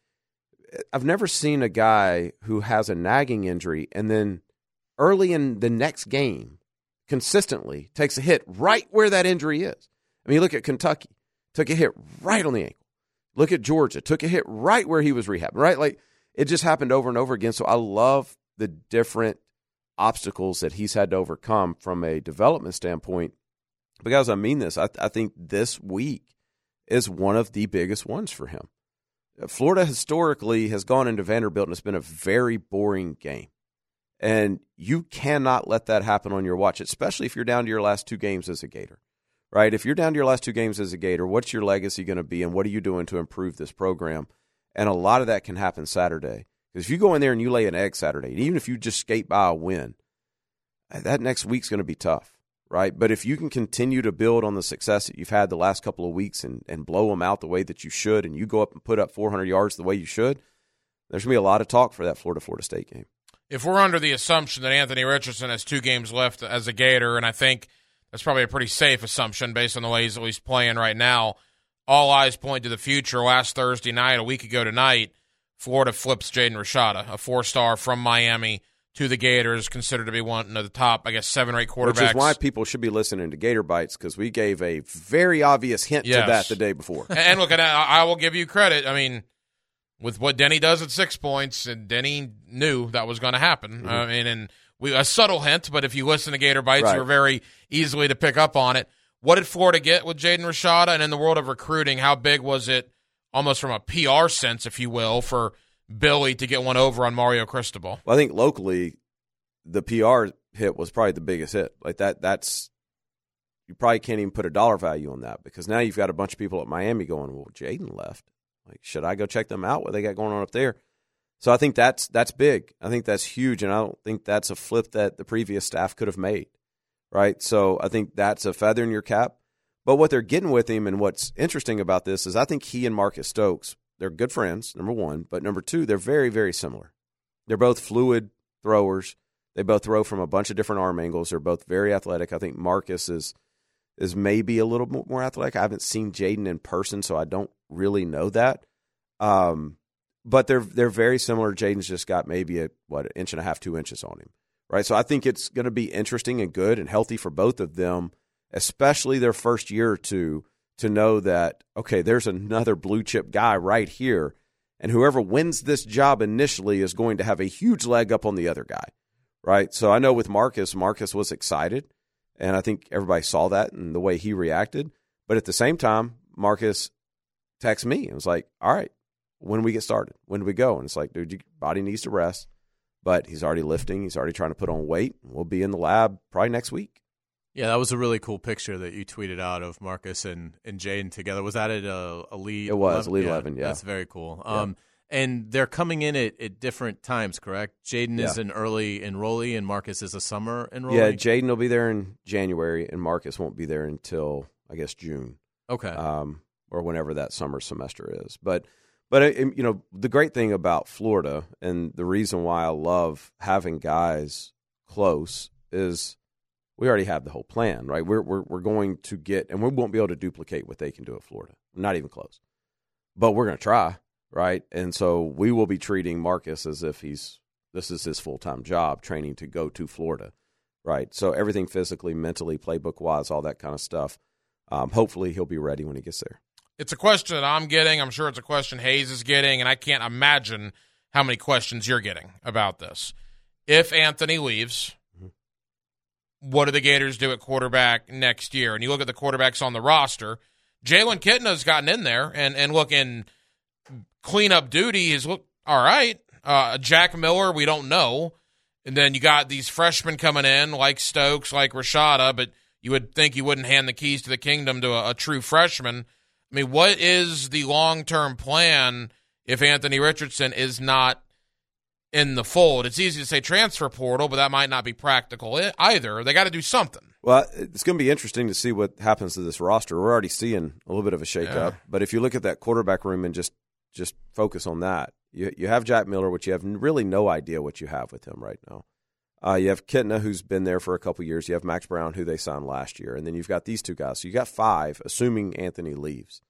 I've never seen a guy who has a nagging injury and then early in the next game consistently takes a hit right where that injury is. I mean, you look at Kentucky, took a hit right on the ankle. Look at Georgia, took a hit right where he was rehabbing, right? It just happened over and over again. So I love the different obstacles that he's had to overcome from a development standpoint. Because I mean this, I think this week is one of the biggest ones for him. Florida historically has gone into Vanderbilt and it's been a very boring game. And you cannot let that happen on your watch, especially if you're down to your last 2 games as a Gator. Right? If you're down to your last 2 games as a Gator, what's your legacy going to be and what are you doing to improve this program? And a lot of that can happen Saturday. Because if you go in there and you lay an egg Saturday, even if you just skate by a win, that next week's going to be tough, right? But if you can continue to build on the success that you've had the last couple of weeks and blow them out the way that you should, and you go up and put up 400 yards the way you should, there's going to be a lot of talk for that Florida State game. If we're under the assumption that Anthony Richardson has 2 games left as a Gator, and I think that's probably a pretty safe assumption based on the way he's at least playing right now, all eyes point to the future. Last Thursday night, a week ago tonight, Florida flips Jaden Rashada, a 4-star from Miami, to the Gators, considered to be one of the top, 7 or 8 quarterbacks. Which is why people should be listening to Gator Bites, because we gave a very obvious hint to that the day before. And look, I will give you credit. I mean, with what Denny does at 6 points, and Denny knew that was going to happen. A subtle hint, but if you listen to Gator Bites, you're very easily to pick up on it. What did Florida get with Jaden Rashada? And in the world of recruiting, how big was it, almost from a PR sense, if you will, for Billy to get one over on Mario Cristobal? Well, I think locally, the PR hit was probably the biggest hit. Like that's you probably can't even put a dollar value on that, because now you've got a bunch of people at Miami going, well, Jaden left. Like, should I go check them out? What they got going on up there? So I think that's big. I think that's huge, and I don't think that's a flip that the previous staff could have made, right? So I think that's a feather in your cap. But what they're getting with him, and what's interesting about this, is I think he and Marcus Stokes, they're good friends, number one. But number two, they're very, very similar. They're both fluid throwers. They both throw from a bunch of different arm angles. They're both very athletic. I think Marcus is maybe a little bit more athletic. I haven't seen Jaden in person, so I don't really know that. But they're very similar. Jaden's just got maybe an inch and a half, 2 inches on him, right? So I think it's going to be interesting and good and healthy for both of them, especially their first year or two, to know that, okay, there's another blue chip guy right here, and whoever wins this job initially is going to have a huge leg up on the other guy, right? So I know with Marcus was excited, and I think everybody saw that in the way he reacted. But at the same time, Marcus texted me and was like, all right, when do we get started? When do we go? And it's like, dude, your body needs to rest. But he's already lifting. He's already trying to put on weight. We'll be in the lab probably next week. Yeah, that was a really cool picture that you tweeted out of Marcus and Jaden together. Was that at Elite? It was, Elite 11, yeah. That's very cool. Yeah. And they're coming in at different times, correct? Jaden is an early enrollee and Marcus is a summer enrollee? Yeah, Jaden will be there in January, and Marcus won't be there until, I guess, June. Okay. Or whenever that summer semester is. But the great thing about Florida, and the reason why I love having guys close, is we already have the whole plan, right? We're going to get, and we won't be able to duplicate what they can do at Florida. Not even close. But we're going to try, right? And so we will be treating Marcus as if this is his full-time job, training to go to Florida, right? So everything physically, mentally, playbook-wise, all that kind of stuff. Hopefully he'll be ready when he gets there. It's a question that I'm getting. I'm sure it's a question Hayes is getting, and I can't imagine how many questions you're getting about this. If Anthony leaves, what do the Gators do at quarterback next year? And you look at the quarterbacks on the roster, Jalen Kitna's gotten in there, and look, in cleanup duty, he's looked all right. Jack Miller, we don't know. And then you got these freshmen coming in, like Stokes, like Rashada, but you would think you wouldn't hand the keys to the kingdom to a true freshman. I mean, what is the long-term plan if Anthony Richardson is not in the fold? It's easy to say transfer portal, but that might not be practical either. They got to do something. Well, it's going to be interesting to see what happens to this roster. We're already seeing a little bit of a shakeup. But if you look at that quarterback room and just focus on that, you have Jack Miller, which you have really no idea what you have with him right now. You have Kitna, who's been there for a couple years. You have Max Brown, who they signed last year. And then you've got these two guys. So you got 5, assuming Anthony leaves.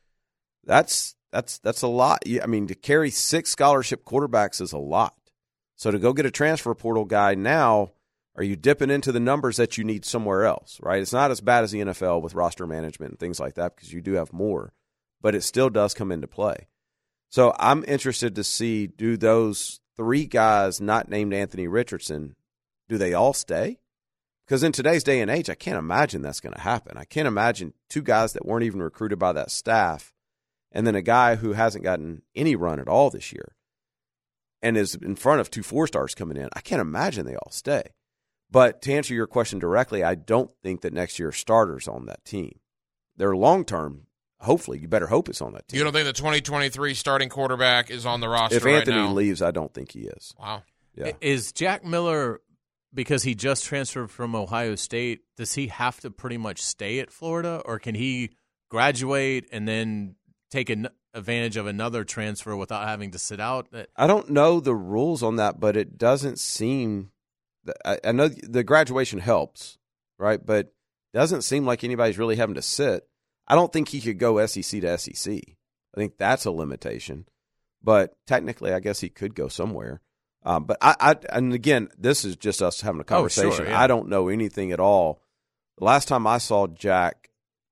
That's a lot. I mean, to carry 6 scholarship quarterbacks is a lot. So to go get a transfer portal guy now, are you dipping into the numbers that you need somewhere else, right? It's not as bad as the NFL with roster management and things like that, because you do have more. But it still does come into play. So I'm interested to see, do those 3 guys not named Anthony Richardson, do they all stay? Because in today's day and age, I can't imagine that's going to happen. I can't imagine 2 guys that weren't even recruited by that staff, and then a guy who hasn't gotten any run at all this year and is in front of 2 4-stars coming in. I can't imagine they all stay. But to answer your question directly, I don't think that next year starters on that team. They're long-term. Hopefully, you better hope it's on that team. You don't think the 2023 starting quarterback is on the roster if right Anthony now? leaves, I don't think he is. Wow. Yeah. Is Jack Miller, because he just transferred from Ohio State, does he have to pretty much stay at Florida, or can he graduate and then take advantage of another transfer without having to sit out? I don't know the rules on that, but it doesn't seem – I know the graduation helps, right? But it doesn't seem like anybody's really having to sit. I don't think he could go SEC to SEC. I think that's a limitation. But technically, I guess he could go somewhere. But and again, this is just us having a conversation. Oh, sure, yeah. I don't know anything at all. The last time I saw Jack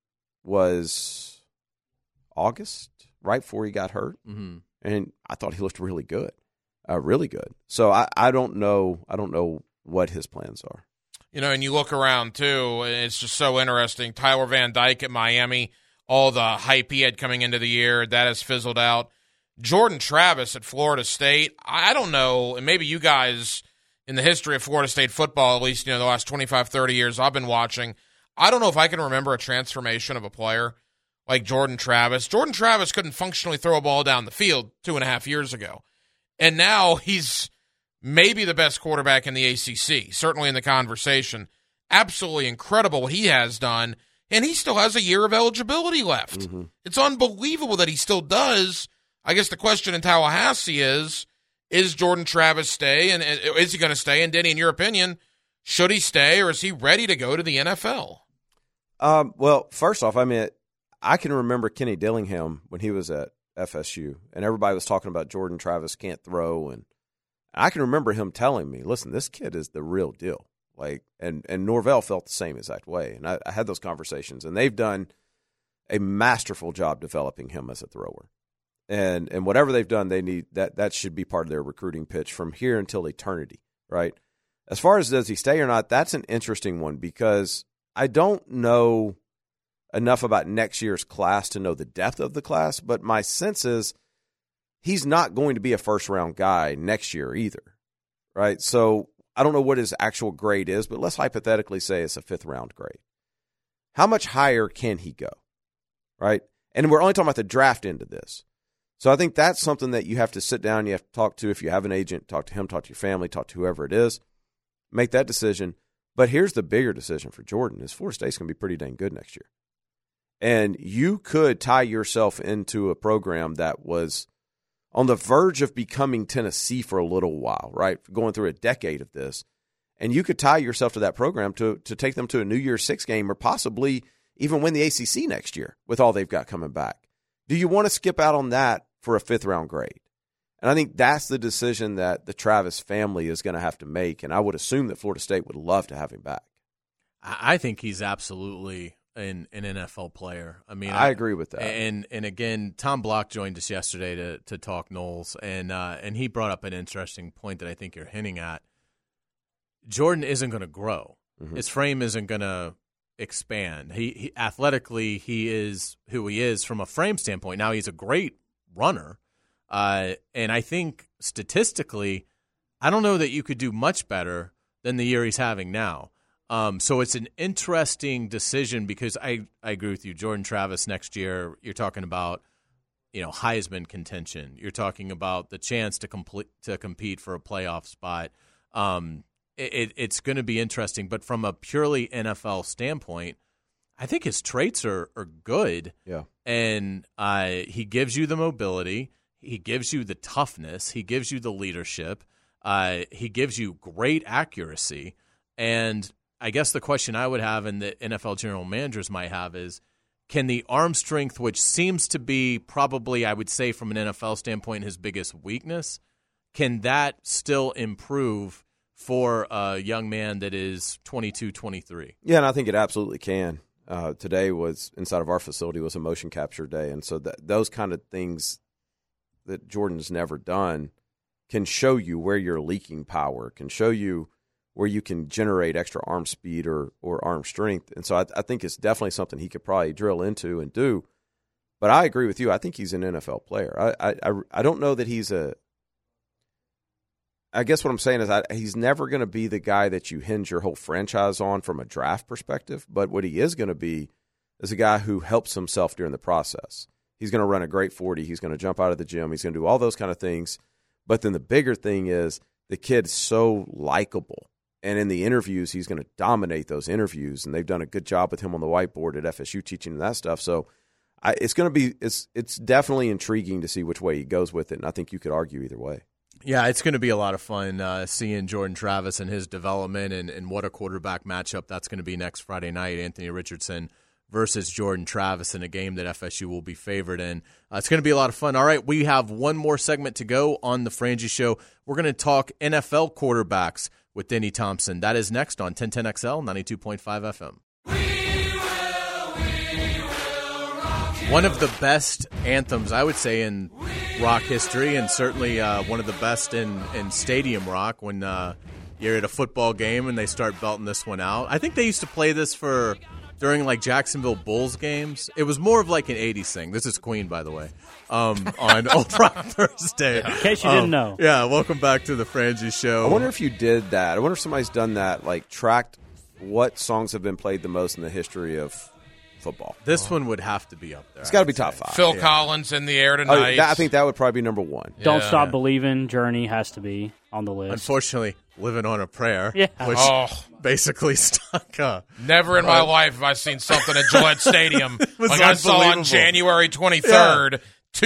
was August, right before he got hurt, and I thought he looked really good, really good. So I don't know. I don't know what his plans are. And you look around too, and it's just so interesting. Tyler Van Dyke at Miami, all the hype he had coming into the year, that has fizzled out. Jordan Travis at Florida State, I don't know, and maybe you guys in the history of Florida State football, at least the last 25, 30 years I've been watching, I don't know if I can remember a transformation of a player like Jordan Travis. Jordan Travis couldn't functionally throw a ball down the field 2.5 years ago. And now he's maybe the best quarterback in the ACC, certainly in the conversation. Absolutely incredible what he has done, and he still has a year of eligibility left. It's unbelievable that he still does. I guess the question in Tallahassee is Jordan Travis stay, and is he going to stay? And Denny, in your opinion, should he stay, or is he ready to go to the NFL? Well, first off, I mean, I can remember Kenny Dillingham when he was at FSU, and everybody was talking about Jordan Travis can't throw, and I can remember him telling me, listen, this kid is the real deal. Like, and Norvell felt the same exact way, and I had those conversations, and they've done a masterful job developing him as a thrower. And whatever they've done, they need that should be part of their recruiting pitch from here until eternity, right? As far as does he stay or not, that's an interesting one because I don't know enough about next year's class to know the depth of the class, but my sense is he's not going to be a first-round guy next year either, right? So I don't know what his actual grade is, but let's hypothetically say it's a fifth-round grade. How much higher can he go, right? And we're only talking about the draft end of this. So I think that's something that you have to sit down, you have to talk to. If you have an agent, talk to him, talk to your family, talk to whoever it is, make that decision. But here's the bigger decision for Jordan is Florida State's going to be pretty dang good next year. And you could tie yourself into a program that was on the verge of becoming Tennessee for a little while, right? Going through a decade of this. And you could tie yourself to that program to take them to a New Year's Six game or possibly even win the ACC next year with all they've got coming back. Do you want to skip out on that for a fifth-round grade? And I think that's the decision that the Travis family is going to have to make, and I would assume that Florida State would love to have him back. I think he's absolutely an NFL player. I mean, I agree with that. And again, Tom Block joined us yesterday to talk Knowles, and he brought up an interesting point that I think you're hinting at. Jordan isn't going to grow. His frame isn't going to expand. He athletically, he is who he is from a frame standpoint. Now he's a great runner, and I think statistically, I don't know that you could do much better than the year he's having now. So it's an interesting decision because I agree with you. Jordan Travis next year, you're talking about Heisman contention. You're talking about the chance to compete for a playoff spot. It's going to be interesting, but from a purely NFL standpoint, I think his traits are good. Yeah. And he gives you the mobility. He gives you the toughness. He gives you the leadership. He gives you great accuracy. And I guess the question I would have and the NFL general managers might have is, can the arm strength, which seems to be probably, I would say from an NFL standpoint, his biggest weakness, can that still improve for a young man that is 22, 23? Yeah, and I think it absolutely can. Today was, inside of our facility, was a motion capture day. And so those kind of things that Jordan's never done can show you where you're leaking power, can show you where you can generate extra arm speed or arm strength. And so I think it's definitely something he could probably drill into and do. But I agree with you. I think he's an NFL player. I don't know that he's I guess what I'm saying is he's never going to be the guy that you hinge your whole franchise on from a draft perspective. But what he is going to be is a guy who helps himself during the process. He's going to run a great 40. He's going to jump out of the gym. He's going to do all those kind of things. But then the bigger thing is the kid's so likable. And in the interviews, he's going to dominate those interviews. And they've done a good job with him on the whiteboard at FSU teaching him that stuff. So it's going to be it's definitely intriguing to see which way he goes with it. And I think you could argue either way. Yeah, it's going to be a lot of fun seeing Jordan Travis and his development and what a quarterback matchup that's going to be next Friday night. Anthony Richardson versus Jordan Travis in a game that FSU will be favored in. It's going to be a lot of fun. All right, we have one more segment to go on the Frangie Show. We're going to talk NFL quarterbacks with Denny Thompson. That is next on 1010XL 92.5 FM. One of the best anthems, I would say, in rock history, and certainly one of the best in stadium rock when you're at a football game and they start belting this one out. I think they used to play this during like Jacksonville Bulls games. It was more of like an 80s thing. This is Queen, by the way, on Old Rock Thursday. In case you didn't know. Yeah, welcome back to the Frangie Show. I wonder if you did that. I wonder if somebody's done that, like tracked what songs have been played the most in the history of football. This one would have to be up there. It's got to be top 5. Phil Collins, In the Air Tonight. I think that would probably be number 1. Don't Stop Believing, Journey has to be on the list. Unfortunately, Living on a Prayer, which basically stuck up. Never in my life have I seen something at Gillette Stadium like I saw on January 23rd,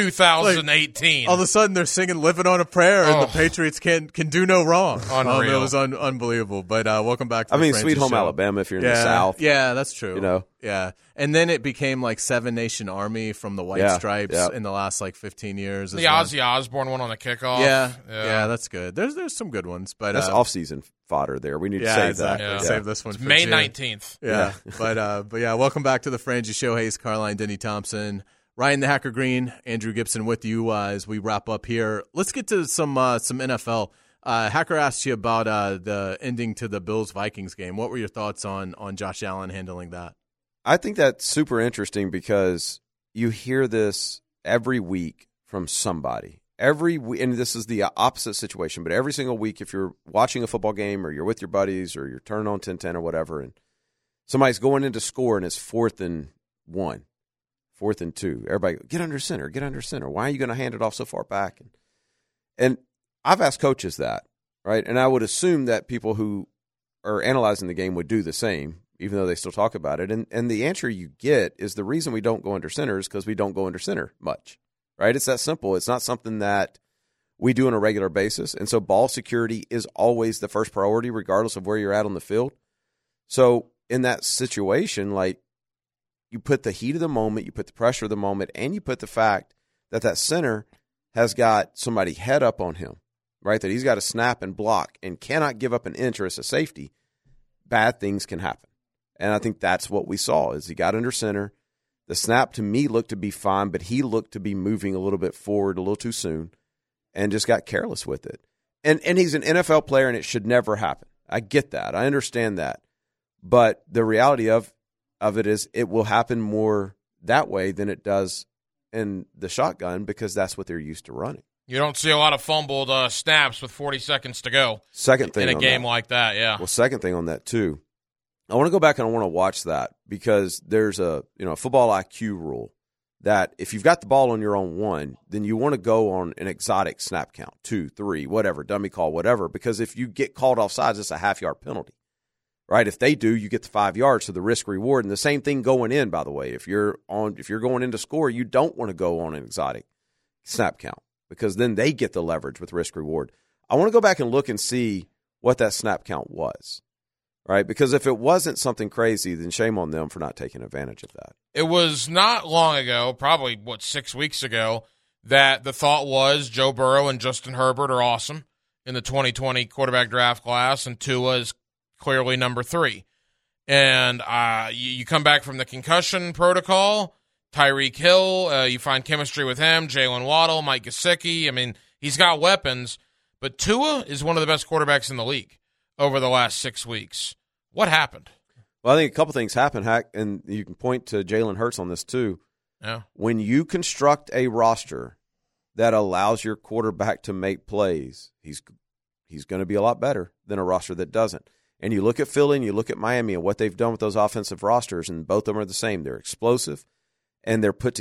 2018. All of a sudden, they're singing "Living on a Prayer," and the Patriots can do no wrong. Unreal. It was unbelievable. But welcome back to the Frangie Sweet Home Show. Alabama if you're in the South. Yeah, that's true. You know? Yeah. And then it became like Seven Nation Army from the White Stripes in the last like 15 years. The Ozzy Osbourne one on the kickoff. Yeah, that's good. There's some good ones. But that's off-season fodder there. We need to save that. Yeah. Save this one it's for May June. 19th. Yeah. but yeah, welcome back to the Frangie Show. Hayes Carline, Denny Thompson, Ryan the Hacker Green, Andrew Gibson with you as we wrap up here. Let's get to some NFL. Hacker asked you about the ending to the Bills-Vikings game. What were your thoughts on Josh Allen handling that? I think that's super interesting because you hear this every week from somebody. And this is the opposite situation, but every single week if you're watching a football game or you're with your buddies or you're turning on 1010 or whatever, and somebody's going in to score and it's 4th and 1, 4th and 2. Everybody, get under center. Why are you going to hand it off so far back? And I've asked coaches that, right? And I would assume that people who are analyzing the game would do the same, even though they still talk about it. And the answer you get is the reason we don't go under center is because we don't go under center much, right? It's that simple. It's not something that we do on a regular basis. And so ball security is always the first priority, regardless of where you're at on the field. So in that situation, like, you put the heat of the moment, you put the pressure of the moment, and you put the fact that center has got somebody head up on him, right? That he's got to snap and block and cannot give up an inch or as a safety. Bad things can happen. And I think that's what we saw is he got under center. The snap to me looked to be fine, but he looked to be moving a little bit forward a little too soon and just got careless with it. And he's an NFL player, and it should never happen. I get that. I understand that. But the reality of it is it will happen more that way than it does in the shotgun because that's what they're used to running. You don't see a lot of fumbled snaps with 40 seconds to go. Second thing in a game like that, yeah. Well, second thing on that too. I want to go back and I want to watch that because there's a football IQ rule that if you've got the ball on your own 1, then you want to go on an exotic snap count, 2, 3, whatever, dummy call, whatever, because if you get called offsides, it's a half-yard penalty, right? If they do, you get the 5 yards, so the risk-reward. And the same thing going in, by the way. If you're going in to score, you don't want to go on an exotic snap count because then they get the leverage with risk-reward. I want to go back and look and see what that snap count was. Right, because if it wasn't something crazy, then shame on them for not taking advantage of that. It was not long ago, probably, 6 weeks ago, that the thought was Joe Burrow and Justin Herbert are awesome in the 2020 quarterback draft class, and Tua is clearly number 3. And you come back from the concussion protocol, Tyreek Hill, you find chemistry with him, Jalen Waddle, Mike Gesicki. I mean, he's got weapons, but Tua is one of the best quarterbacks in the league over the last 6 weeks. What happened? Well, I think a couple things happened, Hack, and you can point to Jalen Hurts on this too. Yeah. When you construct a roster that allows your quarterback to make plays, he's going to be a lot better than a roster that doesn't. And you look at Philly and you look at Miami and what they've done with those offensive rosters, and both of them are the same. They're explosive, and they're put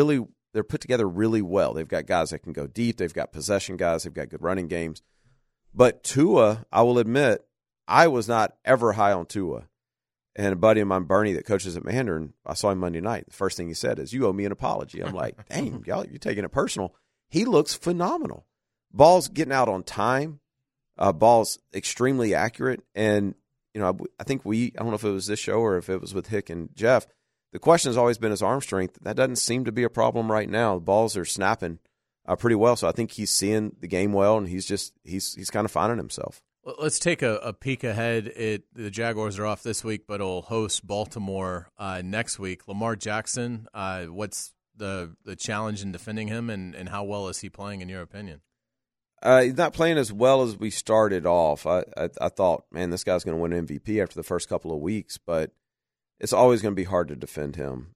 together really well. They've got guys that can go deep. They've got possession guys. They've got good running games. But Tua, I will admit, I was not ever high on Tua. And a buddy of mine, Bernie, that coaches at Mandarin, I saw him Monday night. The first thing he said is, "You owe me an apology." I'm like, dang, y'all, you're taking it personal. He looks phenomenal. Ball's getting out on time. Ball's extremely accurate. And, I think I don't know if it was this show or if it was with Hick and Jeff, The question has always been his arm strength. That doesn't seem to be a problem right now. The balls are snapping pretty well, so I think he's seeing the game well, and he's kind of finding himself. Let's take a peek ahead. The Jaguars are off this week, but will host Baltimore next week. Lamar Jackson, what's the challenge in defending him, and how well is he playing in your opinion? He's not playing as well as we started off. I thought, man, this guy's going to win MVP after the first couple of weeks, but it's always going to be hard to defend him.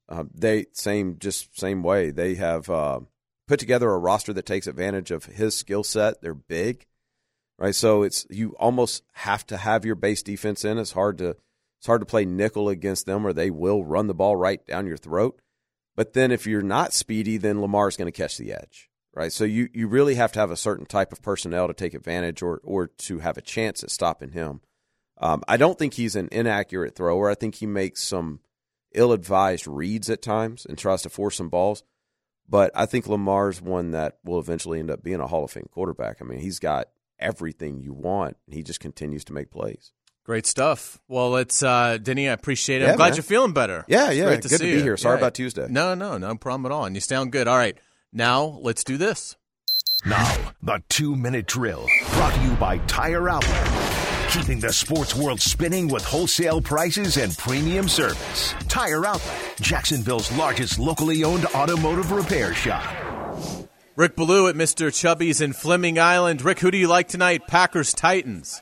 Same way. They have put together a roster that takes advantage of his skill set. They're big, right? So you almost have to have your base defense in. It's hard to play nickel against them, or they will run the ball right down your throat. But then if you're not speedy, then Lamar's going to catch the edge. Right, so you really have to have a certain type of personnel to take advantage or to have a chance at stopping him. I don't think he's an inaccurate thrower. I think he makes some ill-advised reads at times and tries to force some balls. But I think Lamar's one that will eventually end up being a Hall of Fame quarterback. I mean, he's got everything you want, and he just continues to make plays. Great stuff. Well, it's Denny, I appreciate it. Yeah, I'm glad man. you're feeling better. Yeah. Great Good to be here. Sorry about Tuesday. No problem at all. And you sound good. All right. Now, let's do this. Now, the 2-minute drill, brought to you by Tire Outlet. Keeping the sports world spinning with wholesale prices and premium service. Tire Outlet, Jacksonville's largest locally owned automotive repair shop. Rick Ballou at Mr. Chubby's in Fleming Island. Rick, who do you like tonight? Packers, Titans.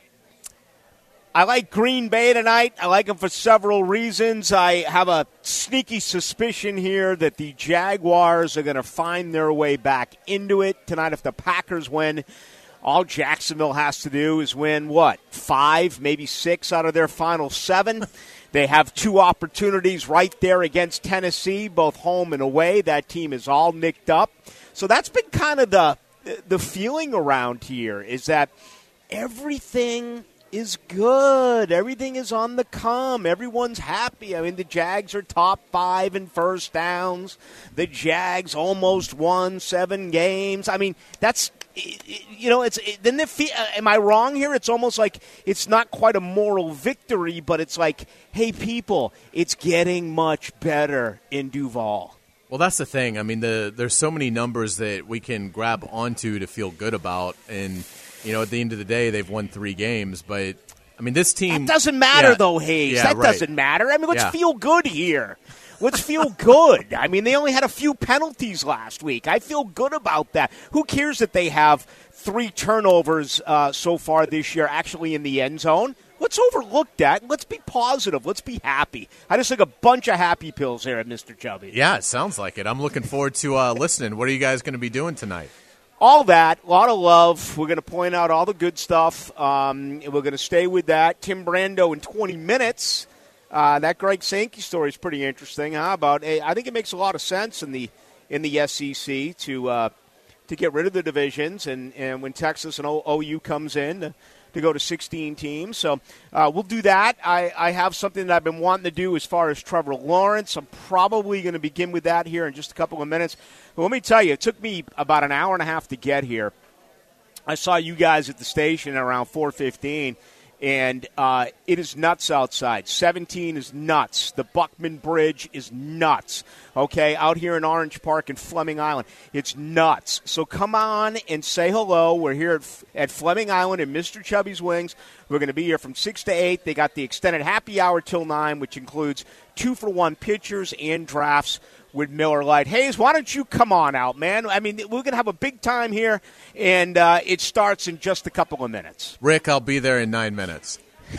I like Green Bay tonight. I like them for several reasons. I have a sneaky suspicion here that the Jaguars are going to find their way back into it tonight. If the Packers win, all Jacksonville has to do is win, 5, maybe 6 out of their final 7. They have 2 opportunities right there against Tennessee, both home and away. That team is all nicked up. So that's been kind of the feeling around here, is that everything is good. Everything is on the come. Everyone's happy. I mean, the Jags are top 5 in first downs. The Jags almost won 7 games. I mean, that's, am I wrong here? It's almost like it's not quite a moral victory, but it's like, hey, people, it's getting much better in Duval. Well, that's the thing. I mean, there's so many numbers that we can grab onto to feel good about, and at the end of the day, they've won 3 games, but, I mean, this team... That doesn't matter, though, Hayes. Yeah, that doesn't matter. I mean, let's feel good here. Let's feel good. I mean, they only had a few penalties last week. I feel good about that. Who cares that they have 3 turnovers so far this year actually in the end zone? Let's overlook that. Let's be positive. Let's be happy. I just took a bunch of happy pills here at Mr. Chubby. Yeah, it sounds like it. I'm looking forward to listening. What are you guys going to be doing tonight? All that, a lot of love. We're going to point out all the good stuff. We're going to stay with that. Tim Brando in 20 minutes. That Greg Sankey story is pretty interesting. I think it makes a lot of sense in the SEC to get rid of the divisions, and when Texas and OU comes in to go to 16 teams. So we'll do that. I have something that I've been wanting to do as far as Trevor Lawrence. I'm probably going to begin with that here in just a couple of minutes. But let me tell you, it took me about an hour and a half to get here. I saw you guys at the station around 4:15. And it is nuts outside. 17 is nuts. The Buckman Bridge is nuts. Okay, out here in Orange Park and Fleming Island, it's nuts. So come on and say hello. We're here at Fleming Island in Mr. Chubby's Wings. We're going to be here from 6 to 8. They got the extended happy hour till 9, which includes 2-for-1 pitchers and drafts with Miller Lite. Hayes, why don't you come on out, man? I mean, we're going to have a big time here, and it starts in just a couple of minutes. Rick, I'll be there in 9 minutes.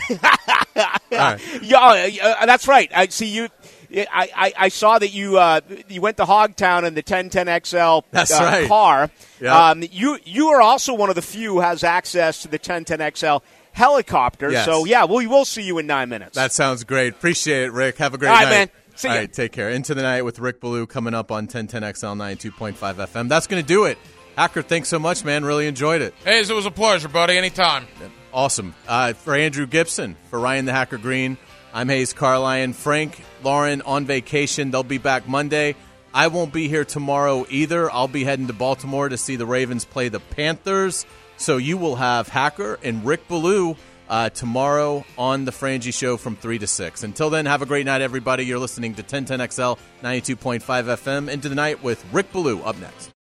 Right. Yeah, that's right. I see you. I saw that you went to Hogtown in the 1010 XL right. car. Yep. You are also one of the few who has access to the 1010 XL helicopter. Yes. So, yeah, we'll see you in 9 minutes. That sounds great. Appreciate it, Rick. Have a great night. night. All right, man. See All ya. right, take care. Into the Night with Rick Ballou coming up on 1010XL 92.5 FM. That's going to do it. Hacker, thanks so much, man. Really enjoyed it. Hayes, it was a pleasure, buddy. Anytime. Awesome. For Andrew Gibson, for Ryan the Hacker Green, I'm Hayes Carlyon. Frank, Lauren on vacation. They'll be back Monday. I won't be here tomorrow either. I'll be heading to Baltimore to see the Ravens play the Panthers. So you will have Hacker and Rick Ballou tomorrow on The Frangie Show from 3 to 6. Until then, have a great night, everybody. You're listening to 1010XL 92.5 FM. Into the night with Rick Ballou up next.